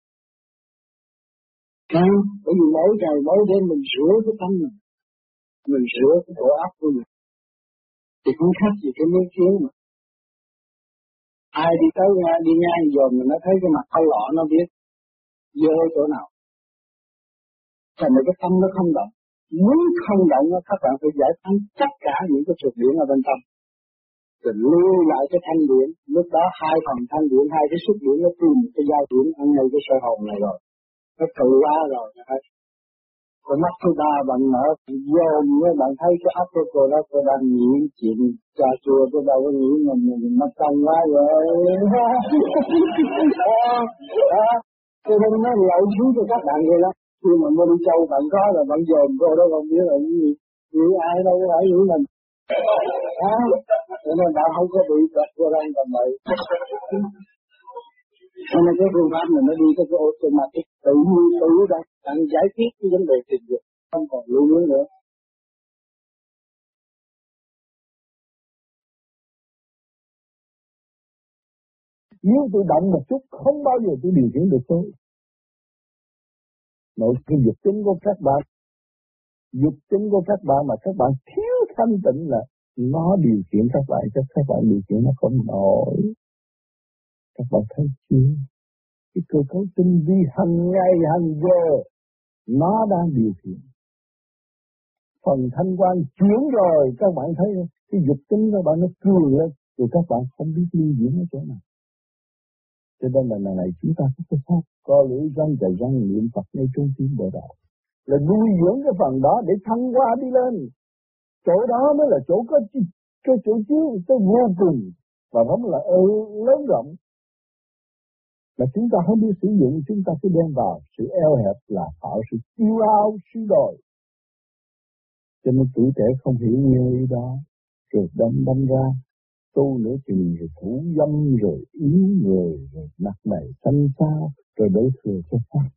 Speaker 1: À, bởi vì mỗi ngày mỗi đêm mình sửa cái tâm mình, mình sửa cái bộ óc của mình, thì không khác gì cái miếng kiến mà. Ai đi tới đi ngang dòm mình nó thấy cái mặt con lọ nó biết dơ chỗ nào. Thành ra cái tâm nó không động. Muốn không động đó, các bạn phải giải phóng tất cả những cái trục điện ở bên trong. Rồi lưu lại cái thanh điện, lúc đó hai phần thanh điện, hai cái xúc điện nó tìm cái giao điểm ở ngay cái sơ hồn này rồi. Nó tự ra rồi. Còn mắt thứ ba bạn mở, dồn với bạn thấy cái óc của cô đó, cô đang nhiễm chuyện trà chùa, tôi đâu có nghĩ mình, mình mất công quá rồi. Cho nên nó lợi xuống cho các bạn vậy đó. Khi mà mua đi châu bạn có là bạn dồn cô đó, bạn biết là gì, nghĩ ai đâu có phải nghĩ mình. À, cho nên bạn không có bị bật vô đây và mời. Cho nên cái phương pháp này nó đi cái automatic tự nhiên tự ra bạn giải quyết cái vấn đề tình dục không còn lưu luyến nữa.
Speaker 5: Nếu tôi động một chút không bao giờ tôi điều khiển được tôi. Nội cái dục tính của các bạn, dục tính của các bạn mà các bạn thiếu thanh tịnh là nó điều khiển các bạn, cho các bạn điều khiển nó không nổi. Các bạn thấy chưa? Cái cơ cấu tinh vi hàng ngày hàng giờ nó đang điều khiển. Phần thanh quan chuyển rồi các bạn thấy cái dục tính các bạn nó cường lên, rồi các bạn không biết lưu diễn ở chỗ nào. Cho nên là này chúng ta có cái pháp co lưỡi răng chạy răng niệm Phật ngay trung tâm bộ đạo là nuôi dưỡng cái phần đó để thăng qua đi lên. Chỗ đó mới là chỗ có cái chỗ chứa cái vô cùng và nó là ơ lớn rộng. Là chúng ta không biết sử dụng, chúng ta cứ đem vào sự eo hẹp là tạo sự tiêu hao suy đồi. Cho nên tuổi trẻ không hiểu như ý đó, rồi đâm đâm ra tu nữa thì rồi thủ dâm, rồi yếu người, rồi mặt mày xanh xao, rồi đổ thừa cho pháp.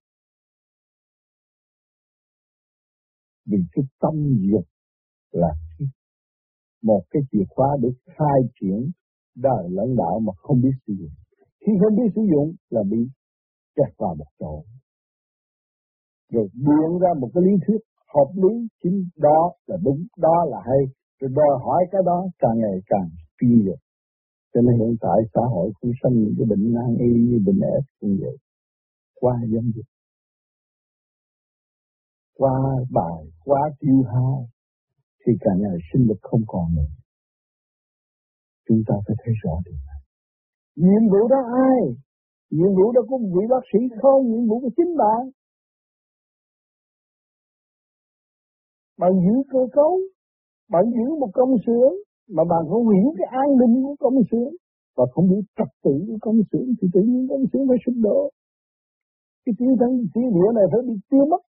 Speaker 5: Vì cái tâm dục là một cái chìa khóa để khai triển đời lãnh đạo mà không biết sử dụng. Khi không biết sử dụng là bị kẹt vào một chỗ. Rồi buông ra một cái lý thuyết hợp lý, chính đó là đúng, đó là hay. Rồi đòi hỏi cái đó càng ngày càng phi nhiều. Cho nên hiện tại xã hội cũng sinh những cái bệnh nan y như bệnh ép cũng vậy. Qua dâm dục, qua bài, qua tiêu hao thì cả ngày sinh lực không còn nữa. Chúng ta phải thấy rõ điều này. Nhiệm vụ đó ai? Nhiệm vụ đó có một vị bác sĩ không? Nhiệm vụ của chính bạn. Bạn giữ cơ cấu, bạn giữ một công xưởng mà bạn không hiểu cái an ninh của công xưởng và không biết trật tự của công xưởng thì tự nhiên công xưởng phải sụp đổ. Cái tiêu thân tiêu địa này phải bị tiêu mất.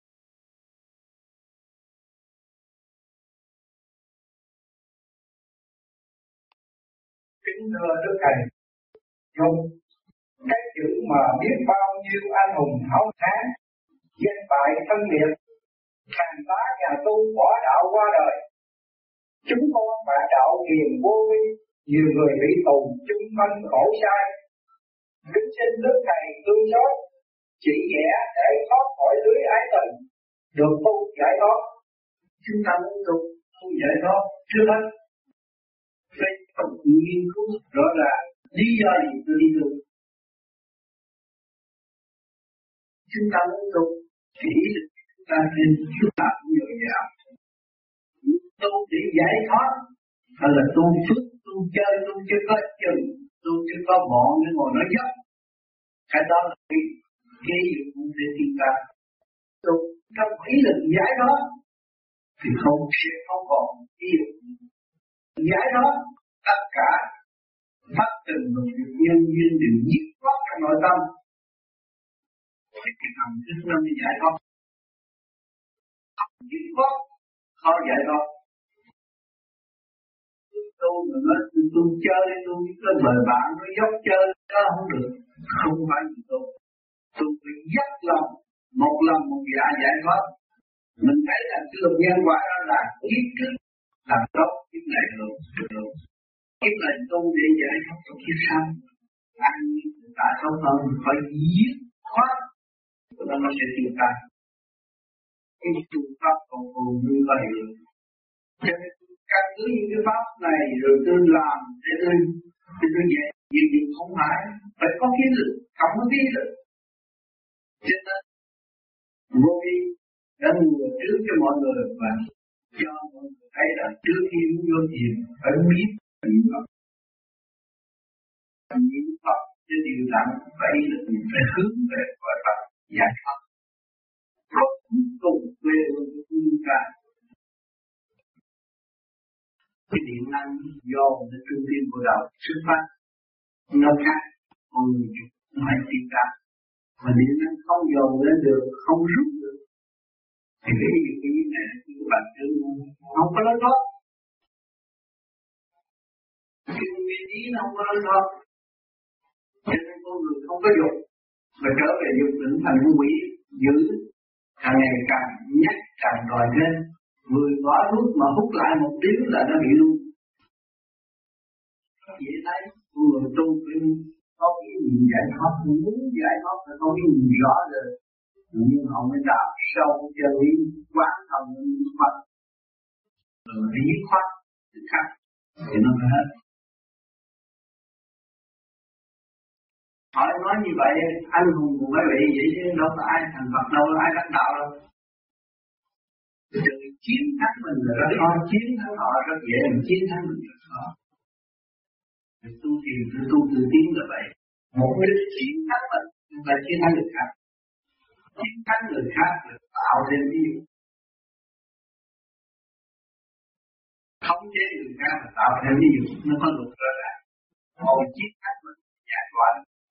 Speaker 2: Kính thưa Đức Thầy, dùng cái chữ mà biết bao nhiêu anh hùng háo thắng, danh bại phân liệt, hàng tá nhà tu bỏ đạo qua đời. Chúng con bạn đạo hiền vô vi, nhiều người bị tù chung thân khổ sai. Kính xin Đức Thầy thương xót, chỉ vẽ để thoát khỏi lưới ái tình, được tu giải thoát. Chúng ta muốn tu tu giải thoát trước hết phải tập nghiên cứu rõ ràng lý do gì tôi đi tu. Chúng ta muốn tu thì chúng ta nên chúng ta nhiều dạo tu để giải thoát, hay là tu phước, tu chơi, tu chưa có chừng, tu chưa có bọn để ngồi nói dốc. Cái đó là cái cái dụng cụ để chúng ta tu trong ý lực giải thoát thì không sẽ không còn ý lực giải thoát tất cả phát trình một việc nhân duyên đều dứt khoát trong nội tâm. Thì cái thằng thứ năm đi giải thoát. Dứt khoát khó giải thoát. Tôi mà nói tôi chơi, tôi biết cái bời bạn nó dốc chơi đó không được. Không phải gì tôi. Tôi phải dắt lòng, một lần một dạ giải thoát. Mình thấy là cái luật nhân quả đó là kiếp trước làm tốt, kiếp này được, được. Kiếp này tu để giải thoát cho kiếp sau. Ăn tại không hơn phải giết khoát, cho nên nó sẽ tiêu tan. Cái phương pháp còn phù như vậy. Cho nên căn cứ những cái pháp này rồi tôi làm để tôi để tôi dạy gì gì không phải phải có kiến lực, không có kiến lực. Cho nên vô vi đã ngừa trước cho mọi người và cho mọi người thấy là trước khi muốn vô thiền phải biết những pháp, những pháp cho điều đẳng phải là mình phải hướng về gọi pháp giải thoát. Rồi cuối cùng về với chúng ta cái điện năng do cái trung tâm của đạo xuất phát nó khác con người dùng phải tìm ra mà điện năng không dồn lên được không rút được thì cái gì cái gì này cái bản thân không có lớn thoát cái nguyên lý nó không có lớn thoát cho nên con người không có dục mà trở về dục định thành cái quỷ dữ càng ngày càng nhắc càng đòi lên. Người bỏ thuốc mà hút lại một tiếng là nó bị luôn. Vậy thấy, người tu phải có cái nhìn giải thoát, muốn giải thoát phải có cái nhìn rõ rồi. Nhưng họ mới đạp sâu chân lý, quán thông những Phật. Rồi mới dứt khoát, tức khắc, thì nó mới hết. Họ nói như vậy, anh hùng của mấy vị vậy chứ đâu có ai thành Phật đâu, ai đắc đạo đâu. Từ chiến thắng mình là rất khó, chiến thắng họ rất dễ, mà chiến thắng mình rất khó. Để tu thiền, tu tu tự tiến là vậy. Một cái chiến thắng mình là chiến thắng người khác. Chiến thắng người khác là tạo thêm ví dụ. Không chế người khác là tạo thêm ví dụ, nó có luật rõ ràng. Một chiến thắng mình giải thoát.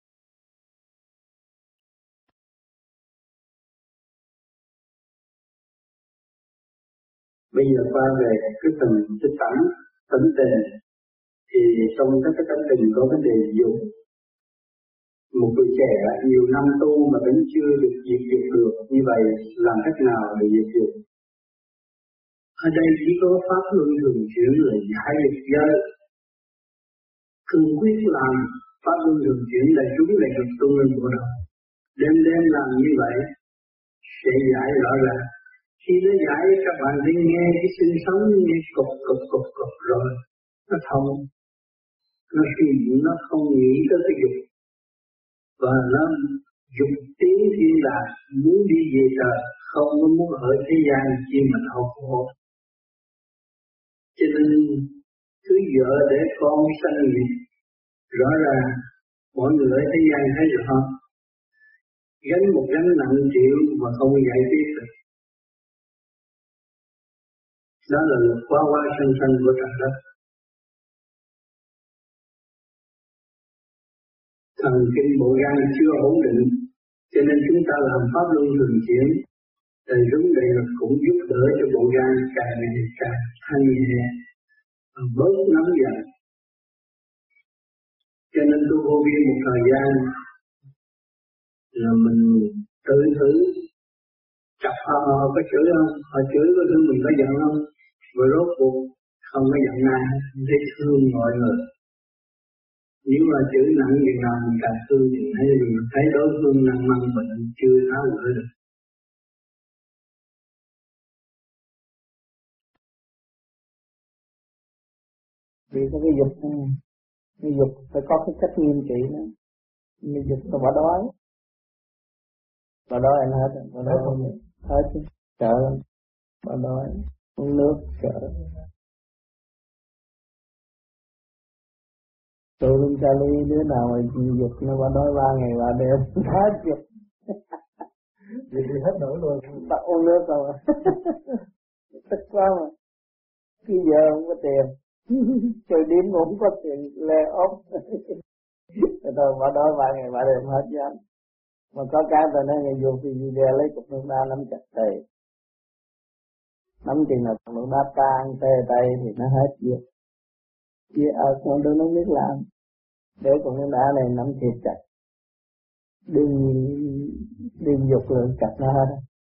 Speaker 7: Bây giờ qua về cái phần cái tánh, tánh tình thì trong các cái tánh tình có vấn đề dục. Một người trẻ nhiều năm tu mà vẫn chưa được diệt dục được, như vậy làm cách nào để diệt dục? Ở đây chỉ có pháp luân thường chuyển là giải dục giới. Cương quyết làm pháp luân thường chuyển là chúng là dục tu lên bộ đầu. Đêm đêm làm như vậy sẽ giải rõ ràng. Khi nó giải các bạn đi nghe cái sinh sống nghe cục cục cục cục rồi nó thông, nó suy nghĩ, nó không nghĩ tới cái dục và nó dục tiến thiên đàng muốn đi về trời, không có muốn ở thế gian chi mà đau khổ. Cho nên cứ vợ để con sanh nghiệp rõ ràng mọi người ở thế gian thấy được không? Gánh một gánh nặng chịu mà không giải quyết được. Đó là luật quá quá sanh sanh của trời đất. Thần kinh bộ gan chưa ổn định, cho nên chúng ta làm pháp luân thường chuyển, để đúng đây là cũng giúp đỡ cho bộ gan càng ngày càng thanh nhẹ, bớt nóng giận. Cho nên tôi vô vi một thời gian là mình tự thử chọc họ, họ có chửi không, họ chửi có thương mình có giận không, rồi rốt cuộc không có giận ai, thấy thương mọi người. Nếu mà chữ nặng Việt Nam mình càng thương thì thấy mình thấy đối phương nặng mang bệnh chưa tháo gỡ được.
Speaker 5: Vì có cái dục, cái dục phải có cái cách nghiêm trị nữa. Cái dục nó bỏ đói, bỏ đói anh hết, bỏ đói không hết chứ, sợ lắm, bỏ đói, uống nước sợ. Tôi luôn cha ly đứa nào mà dục nó qua đói ba ngày ba đêm hết dục. Vì thì hết nổi luôn. Ta uống nước rồi. Tức quá mà. Khi giờ không có tiền. Trời đêm cũng có chuyện lê ốm. Rồi bà đói ba ngày bà đêm hết dám. Mà có cái tôi nói ngày vô khi đi ra lấy cục nước đá nắm chặt tay. Nắm chừng nào cục nước đá tan tê tay thì nó hết việc. Chứ ở con tôi nó biết làm. Để cục nước đá này nắm thiệt chặt. Đừng, đừng dục lượng chặt nó hết.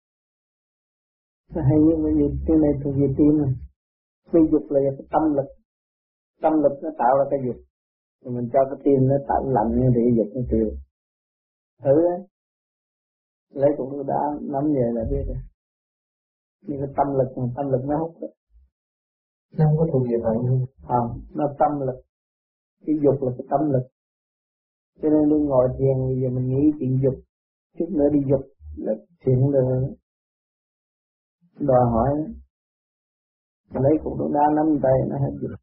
Speaker 5: Hay như bây giờ cái này thuộc về tim này. Cái dục là cái tâm lực. Tâm lực nó tạo ra cái dục. Rồi mình cho cái tim nó tạo lạnh như thì dục nó tiêu. Thử đấy. Lấy cục nước đá nắm về là biết rồi. Nhưng cái tâm lực, tâm lực nó hút đó.
Speaker 7: Nó không có thuộc về bạn luôn.
Speaker 5: Không, nó tâm lực. Cái dục là cái tâm lực. Cho nên đi ngồi thiền bây giờ mình nghĩ chuyện dục. Chút nữa đi dục là thiền được. Đòi hỏi lấy cục nước đá nắm tay nó hết dục.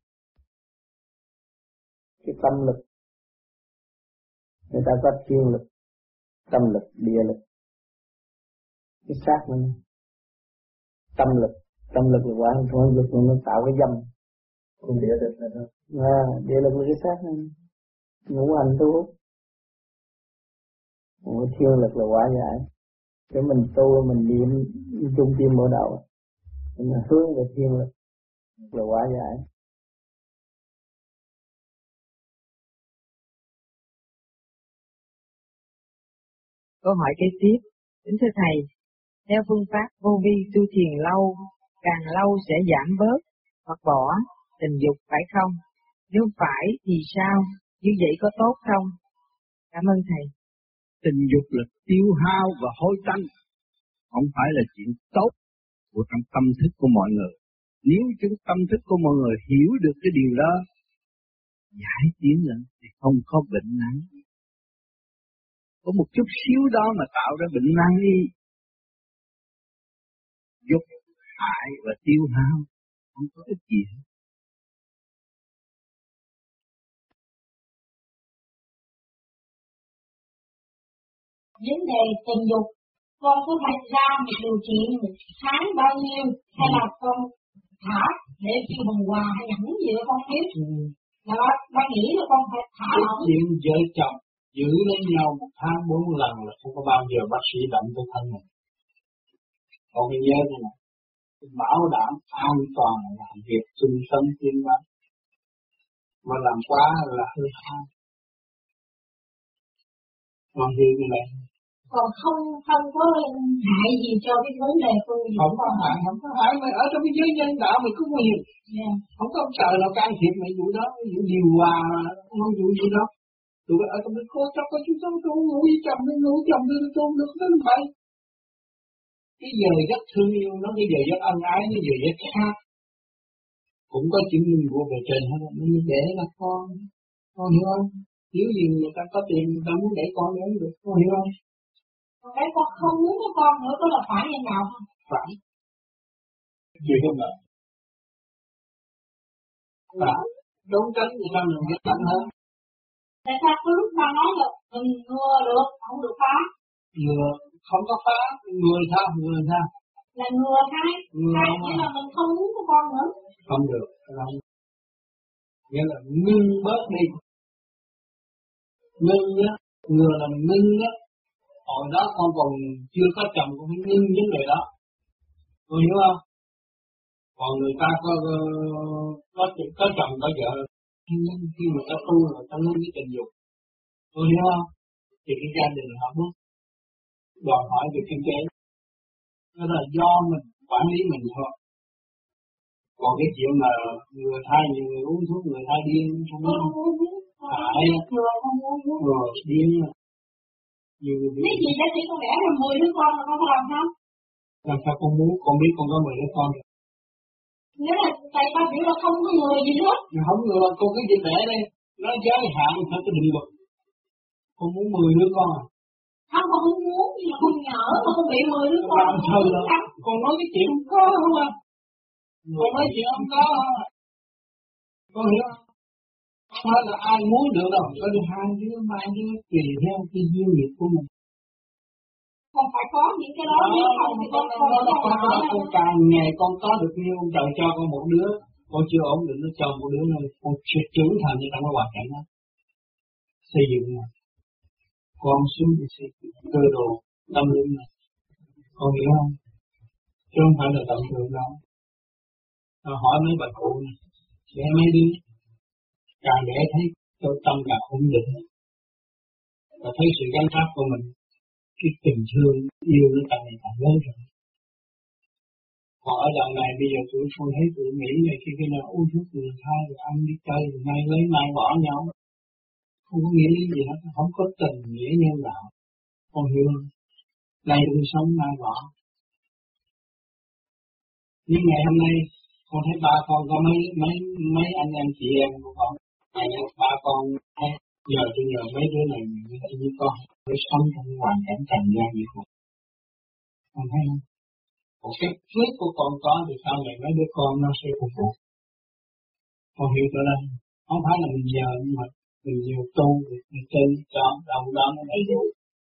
Speaker 5: Cái tâm lực. Người ta có thiên lực, tâm lực, địa lực. Cái xác này. Tâm lực, tâm lực là quan trọng lực nó tạo cái dâm.
Speaker 7: Còn địa lực là đâu?
Speaker 5: À, địa lực là cái xác này. Ngũ hành tu hút. Còn thiên lực là hóa giải. Để mình tu, mình niệm trung tim bộ đầu. Mình hướng về thiên lực là hóa giải.
Speaker 8: Câu hỏi kế tiếp, kính thưa Thầy, theo phương pháp vô vi tu thiền lâu, càng lâu sẽ giảm bớt hoặc bỏ tình dục phải không? Nếu phải thì sao? Như vậy có tốt không? Cảm ơn Thầy.
Speaker 4: Tình dục là tiêu hao và hối tanh, không phải là chuyện tốt của trong tâm thức của mọi người. Nếu chúng tâm thức của mọi người hiểu được cái điều đó, giải tiến lên thì không có bệnh nặng. Có một chút xíu đó mà tạo ra bệnh nan y. Dục hại và tiêu hao, không có ích gì hết.
Speaker 9: Vấn đề tình dục, con có phải ra một điều trị một tháng bao nhiêu, hay là con thả để kêu bằng hòa hay nhẫn gì đó con biết. Ừ. Là ba, ba nghĩ là con phải thả lỏng.
Speaker 2: Chuyện vợ chồng giữ lấy nhau một tháng bốn lần là không có bao giờ bác sĩ động tới thân mình. Con phải nhớ thế này, bảo đảm an toàn làm việc chung sống tiến hóa, mà làm quá là hơi ham. Con hiểu như vậy.
Speaker 9: Còn không không có hại gì cho cái vấn đề tu gì.
Speaker 2: Không có hại, không có hại, mà ở trong cái giới nhân đạo mình cũng nhiều. Yeah. Không có ông trời nào can thiệp mấy vụ đó, vụ điều hòa, không vụ gì đó. Tụi ở trong cái khối trong cái chúng tôi tôi ngủ với chồng, tôi ngủ chồng tôi tôi được tới vậy. Cái giờ rất thương yêu nó, cái giờ rất ân ái, cái giờ rất khác. Cũng có chứng minh của bề trên hết, nó như để là con, con hiểu không? Nếu gì người ta có tiền, người ta muốn để con đến được, con hiểu không?
Speaker 9: Còn cái con không muốn có con nữa có là phải như nào không?
Speaker 2: Phải. Gì không ạ? Phải. Đấu tranh thì sao mình biết mạnh hơn?
Speaker 9: Tại sao có lúc ta nói là mình ngừa được, không được phá?
Speaker 2: Ngừa, không có phá, người sao, người sao?
Speaker 9: Là ngừa thay, thay nghĩa là mình không muốn có con nữa.
Speaker 2: Không được, không. Nghĩa là ngưng bớt đi. Ngưng á, ngừa là ngưng á. Hồi đó con còn chưa có chồng, con phải ngưng vấn đề đó. Con hiểu không? Còn người ta có có, có chồng, có vợ, khi mà ta tu rồi ta ngưng cái tình dục. Con hiểu không? Thì cái gia đình họ bước đòi hỏi về kinh tế. Đó là do mình quản lý mình thôi. Còn cái chuyện mà người thay nhiều người uống thuốc, người thay điên không biết. Hại, người điên.
Speaker 9: Nếu gì đã chỉ con đẻ ra mười đứa con là con có làm không?
Speaker 2: Làm sao con muốn, con biết con có mười đứa con.
Speaker 9: Nếu là tại ba biểu là không có người gì hết.
Speaker 2: Không người, con cứ việc đẻ đi. Nó giới hạn theo cái định luật. Con muốn mười đứa con à?
Speaker 9: Không, con không muốn, nhưng mà con nhỡ mà con bị mười đứa con.
Speaker 2: Làm sao được? Con nói cái chuyện không có không à? Con nói chuyện không có không à? Con hiểu không? Không phải là ai muốn được đâu. Có đi hai đứa, ba đứa, tùy theo cái duyên nghiệp của mình.
Speaker 9: Con phải có những cái đó, nếu không thì con không có
Speaker 2: con càng ngày con có được nhiều, trời cho con một đứa,
Speaker 10: con chưa ổn định nó cho một đứa nó con sẽ trưởng thành như trong cái hoàn cảnh đó. Xây dựng mà con xuống thì xây dựng cơ đồ tâm linh này, con hiểu không? Chứ không phải là tầm thường đâu. Nó hỏi mấy bà cụ này, để mấy đứa càng để thấy tôi tâm càng ổn định và thấy sự gắn kết của mình, cái tình thương yêu nó càng ngày càng lớn rồi. Còn ở đoạn này bây giờ tụi con thấy tụi Mỹ này khi cái nào uống thuốc người thay rồi ăn đi chơi rồi nay lấy mai bỏ nhau, không có nghĩa gì hết, không có tình nghĩa nhân đạo, con hiểu không? Nay đừng sống mai bỏ. Nhưng ngày hôm nay con thấy ba con có mấy mấy mấy anh em chị em của con, ngày nay ba con thấy nhờ tôi nhờ mấy đứa này như con mới sống trong hoàn cảnh trần gian như vậy. Con thấy không? Một cái phước của con có thì sau này mấy đứa con nó sẽ phục vụ. Con hiểu cho nên không phải là mình nhờ nhưng mà mình nhiều tu mình trên cho đâu đó nó đầy đủ.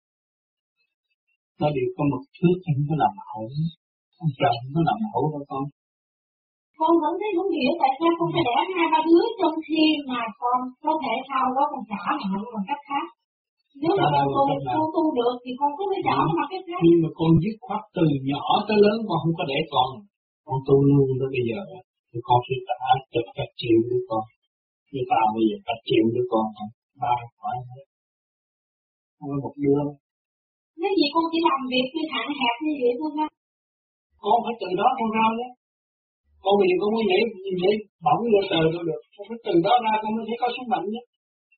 Speaker 10: Nó đều có một phước không có làm hậu. Ông trời không có làm hậu đâu con.
Speaker 9: Con vẫn thấy không hiểu tại sao con phải đẻ hai ba đứa trong khi mà con có thể sau đó con trả nợ bằng cách khác. Nếu mà con tu, con tu được thì con có thể trả nó bằng cách khác.
Speaker 10: Nhưng mà con dứt khoát từ nhỏ tới lớn con không có để con. Con tu luôn tới bây giờ thì con phải trả chục cả triệu đứa con. Như tao bây giờ cả triệu đứa con không. Ba khỏi hết. Không có một đứa.
Speaker 9: Nếu gì con chỉ làm việc như hạn hẹp như vậy thôi ha.
Speaker 10: Con phải từ đó con ra đấy. Con bây giờ con mới nhảy, nhảy bỏng vô trời đâu được. Con phải từ đó ra con mới thấy có sức mạnh nhé.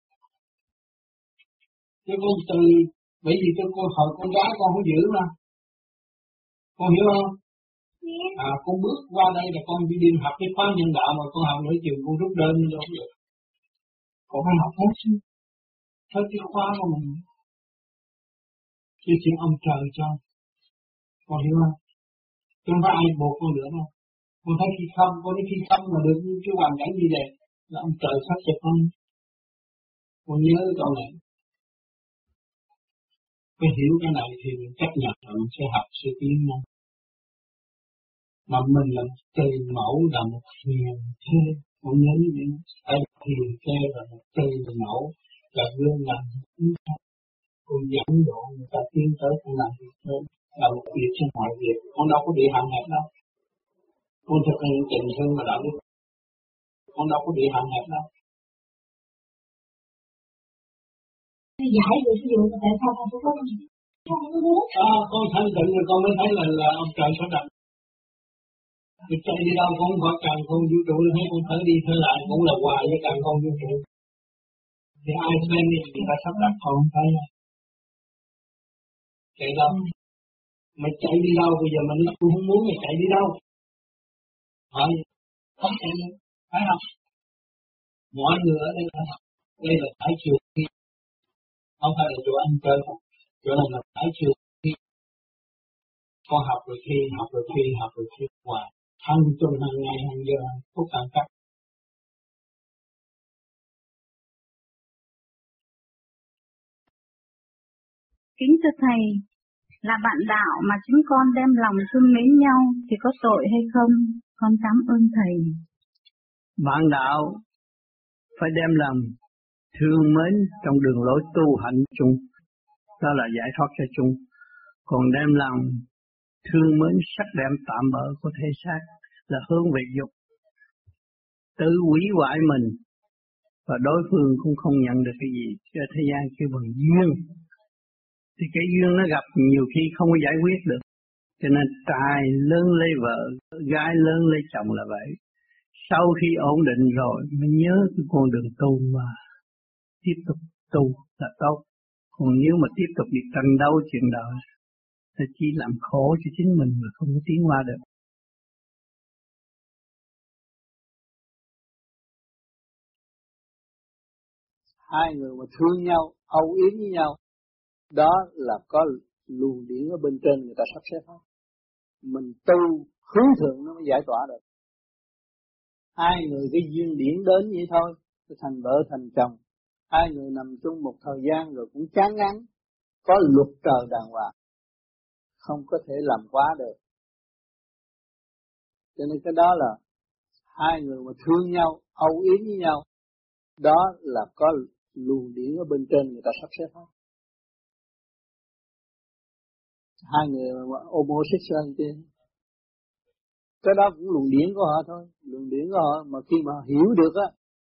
Speaker 10: Chứ con từ, bởi vì tôi con hồi con gái con không giữ mà. Con hiểu không? À, con bước qua đây là con đi đi học cái khóa nhân đạo mà con học nửa chừng con rút đơn đâu không được. Con phải học hết chứ. Hết cái khóa của mình. Chứ chuyện ông trời cho. Con hiểu không? Chứ không phải ai buộc con nữa đâu. Con thấy khi không, con thấy khi không mà được cái hoàn cảnh gì đây là ông trời sắp cho con. Con nhớ cái câu này. Phải hiểu cái này thì mình chấp nhận là mình sẽ học sẽ tiến nhanh. Mà mình là một từ mẫu là một hiền thê. Con nhớ như vậy. Tại hiền thê là một từ mẫu là gương làm con dẫn độ người ta tiến tới con làm việc hơn. Là một việc trong mọi việc. Con đâu có bị hạn hẹp đâu. Con thực hiện tình thương mà đạo đức. Con đâu có bị hạn hẹp đâu.
Speaker 9: Giải được ví dụ tại sao con không có không có muốn.
Speaker 10: À, con thanh tịnh rồi con mới thấy là, là ông trời sắp đặt. Mình chạy đi đâu cũng có càng không vũ trụ thấy con thở đi thở lại cũng là hoài với càng không vũ trụ. Thì ai xem đi người ta sắp đặt con không thấy. Chạy đâu? Mày chạy đi đâu bây giờ mình cũng không muốn mày chạy đi đâu. Hỏi không chạy đâu, phải không? Mọi người ở đây phải học. Đây là phải trường thi. Không phải là chỗ ăn chơi không. Chỗ này là phải trường thi. Con học rồi thi, học rồi thi, học rồi thi hoài. Hàng tuần, hàng ngày, hàng giờ, hàng phút, hàng cách.
Speaker 3: Kính thưa Thầy, là bạn đạo mà chúng con đem lòng thương mến nhau thì có tội hay không? Con cảm ơn Thầy.
Speaker 4: Bạn đạo phải đem lòng thương mến trong đường lối tu hành chung, đó là giải thoát cho chung. Còn đem lòng thương mến sắc đẹp tạm bỡ của thể xác là hướng về dục, tự hủy hoại mình, và đối phương cũng không nhận được cái gì. Cho thế gian kêu bằng duyên, thì cái duyên nó gặp nhiều khi không có giải quyết được. Cho nên trai lớn lấy vợ, gái lớn lấy chồng là vậy. Sau khi ổn định rồi mới nhớ cái con đường tu mà tiếp tục tu là tốt. Còn nếu mà tiếp tục đi tranh đấu chuyện đời thì chỉ làm khổ cho chính mình mà không có tiến qua được. Hai người mà thương nhau, âu yếm với nhau, đó là có luồng điển ở bên trên người ta sắp xếp hết. Mình tu hướng thượng nó mới giải tỏa được. Hai người cái duyên điển đến vậy thôi, cái thành vợ thành chồng. Hai người nằm chung một thời gian rồi cũng chán ngán. Có luật trời đàng hoàng, không có thể làm quá được. Cho nên cái đó là hai người mà thương nhau, âu yếm với nhau, đó là có luồng điển ở bên trên người ta sắp xếp hết. Hai người mà homosexual trên, cái đó cũng luồng điển của họ thôi, luồng điển của họ mà khi mà hiểu được á,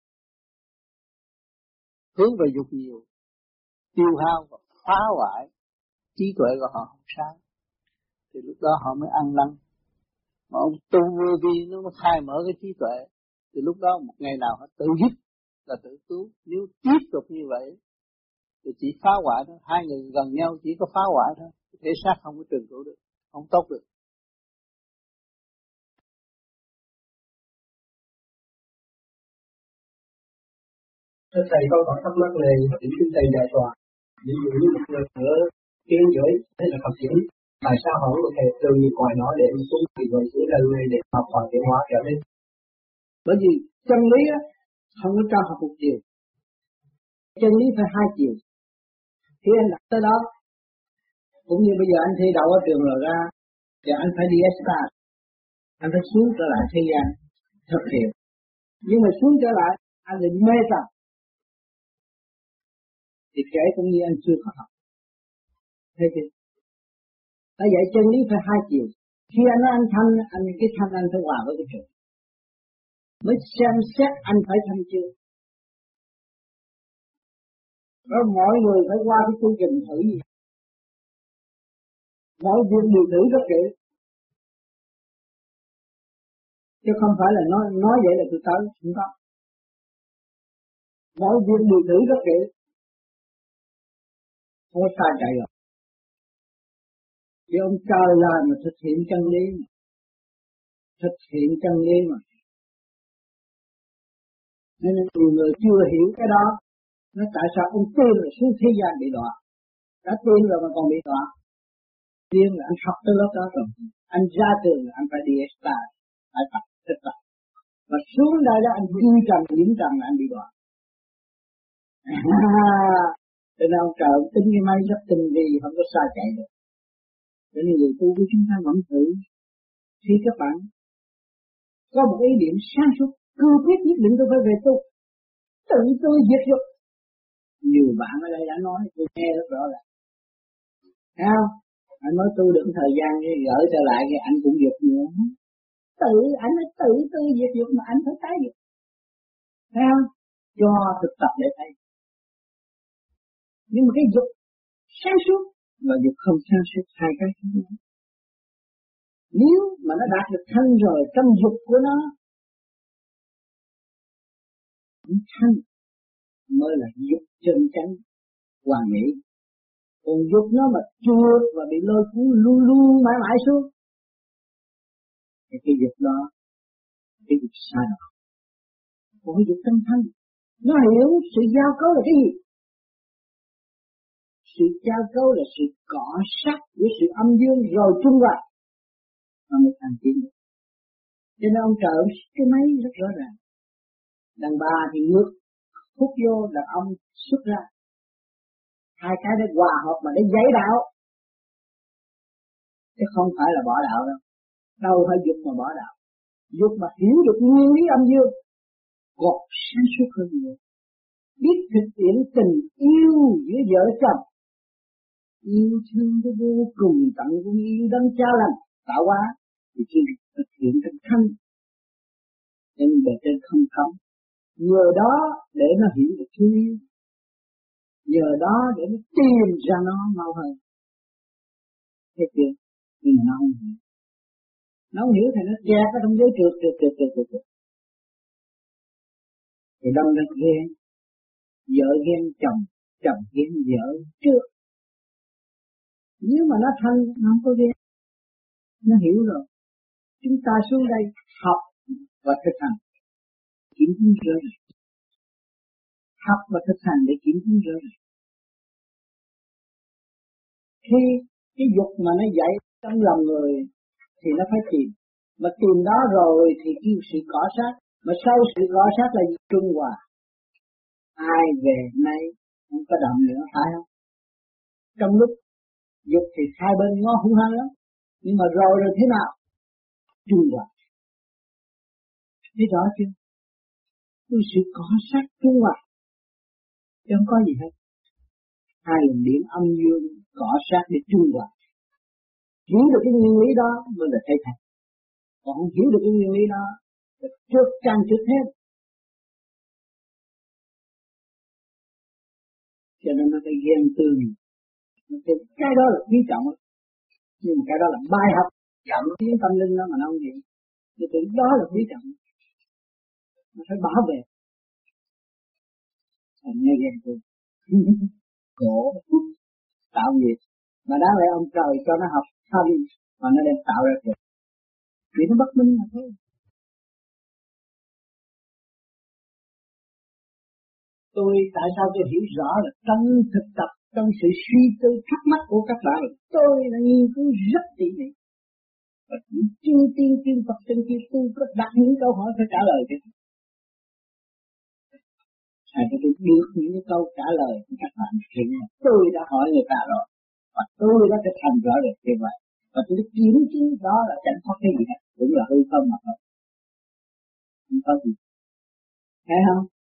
Speaker 4: hướng về dục nhiều, tiêu hao và phá hoại trí tuệ của họ không sai, thì lúc đó họ mới ăn năn. Mà ông tu vô vi nó khai mở cái trí tuệ, thì lúc đó một ngày nào họ tự giúp là tự cứu. Nếu tiếp tục như vậy thì chỉ phá hoại thôi, hai người gần nhau chỉ có phá hoại thôi, thể xác không có trường trụ được, không tốt được.
Speaker 10: Thưa thầy, con còn thắc mắc này, điểm xin thầy giải tỏa. Ví dụ như một người ở tiên giới hay là Phật tử, tại sao họ có thể từ những cõi nó để xuống thì người xuống lần này để học hỏi tiến hóa trở lên?
Speaker 11: Bởi vì chân lý á không có cho học một chiều, chân lý phải hai chiều. Khi anh đặt tới đó, cũng như bây giờ anh thi đậu ở trường rồi ra, thì anh phải đi extra, anh phải xuống trở lại thế gian thực hiện. Nhưng mà xuống trở lại, anh lại mê tầm, thì kể cũng như anh chưa có học. Thấy chưa? Tại vậy chân lý phải hai chiều. Khi anh nói anh thanh, anh cái thanh anh phải hòa với cái trường. Mới xem xét anh phải thanh chưa. Rồi mọi người phải qua cái chương trình thử gì. Mọi việc đều thử rất kỹ. Chứ không phải là nói nói vậy là tôi tới, không có. Mọi việc đều thử rất kỹ. Không có sai chạy rồi. Vì ông trời là mà thực hiện chân lý mà. Thực hiện chân lý mà. Nên nhiều người chưa hiểu cái đó. Nó tại sao ông tin là xuống thế gian bị đọa. Đã tin rồi mà còn bị đọa. Tiên là anh học tới lớp đó rồi. Anh ra trường là anh phải đi extra. Phải tập, thích tập. Và xuống đây đó anh duy trần, nhiễm trần là anh bị đọa. Cho nên ông trời tính cái máy rất tinh vi, không có xa chạy được. Cho nên người tu của chúng ta vẫn thử. Khi các bạn có một ý niệm sáng suốt, cương quyết nhất định tôi phải về tu, tự tôi diệt dục. Nhiều bạn ở đây đã nói, tôi nghe rất rõ ràng. Thấy không? Anh nói tu được thời gian thì gửi trở lại thì anh cũng dục nữa. Tự, anh nói tự tôi diệt dục mà anh phải tái dục. Thấy không? Cho thực tập để thấy. Nhưng mà cái dục sáng suốt và dục không sáng suốt hai cái khác nhau. Nếu mà nó đạt được thanh rồi, trong dục của nó thanh mới là dục chân chánh hoàn mỹ. Còn dục nó mà trượt và bị lôi cuốn luôn luôn mãi mãi xuống, thì cái dục đó, cái dục sai rồi. Còn cái dục chân thanh, nó hiểu sự giao cấu là cái gì? Sự giao cấu là sự cọ sát của sự âm dương rồi trung hòa, nó mới thành tiến. Cho nên ông trời ông cái máy rất rõ ràng. Đàn bà thì ngược hút vô, đàn ông xuất ra. Hai cái để hòa hợp mà để giải đạo. Chứ không phải là bỏ đạo đâu. Đâu phải dục mà bỏ đạo. Dục mà hiểu được nguyên lý âm dương, còn sáng suốt hơn nhiều. Biết thực hiện tình yêu giữa vợ chồng. Yêu thương với vô cùng tận cũng yêu đấng cha lành tạo hóa, thì khi thực hiện trong thanh, nên bề trên không không. Nhờ đó để nó hiểu được thương yêu. Nhờ đó để nó tìm ra nó mau hơn. Thế chưa? Nhưng mà nó không hiểu. Nó không hiểu thì nó kẹt ở trong giới trượt, trượt, trượt, trượt, trượt, trượt. Thì đâm ra ghen. Vợ ghen chồng, chồng ghen vợ trước. Nếu mà nó thanh, nó không có ghen. Nó hiểu rồi. Chúng ta xuống đây học và thực hành. Kiểm chứng rõ ràng. Học và thực hành để kiểm chứng rõ ràng. Khi cái dục mà nó dậy trong lòng người thì nó phải tìm. Mà tìm đó rồi thì kêu sự cọ sát. Mà sau sự cọ sát là trung hòa. Ai về nay không có động nữa, phải không? Trong lúc dục thì hai bên nó hung hăng lắm. Nhưng mà rồi rồi thế nào? Trung hòa. Thấy rõ chưa? Tôi sự cọ sát trung hòa, chứ không có gì hết. Hai luồng điện âm dương cọ sát để trung hòa. Hiểu được cái nguyên lý đó mới là thấy thật. Còn không hiểu được cái nguyên lý đó, trước càng trước hết. Cho nên nó phải ghen tương. Cái đó là quý trọng. Nhưng mà cái đó là bài học chậm tiếng tâm linh đó mà nó không hiểu. Thì tự đó là quý trọng. Nó phải bảo vệ. Thành nghe ghen tương. Khổ, tạo nghiệp. Mà đáng lẽ ông trời cho nó học thanh mà nó đem tạo ra được. Vì nó bất minh mà thôi. Tôi tại sao tôi hiểu rõ là trong thực tập, trong sự suy tư thắc mắc của các bạn, tôi đã nghiên cứu rất tỉ mỉ. Và những chư tiên chư Phật trên kia tôi có đặt những câu hỏi phải trả lời được. Hay tôi được những câu trả lời của các bạn thì tôi đã hỏi người ta rồi. Và tôi đã thực hành rõ được như vậy. Và tôi đã kiểm chứng đó là chẳng có cái gì hết. Cũng là hư không mà thôi. Không có gì. Thấy không?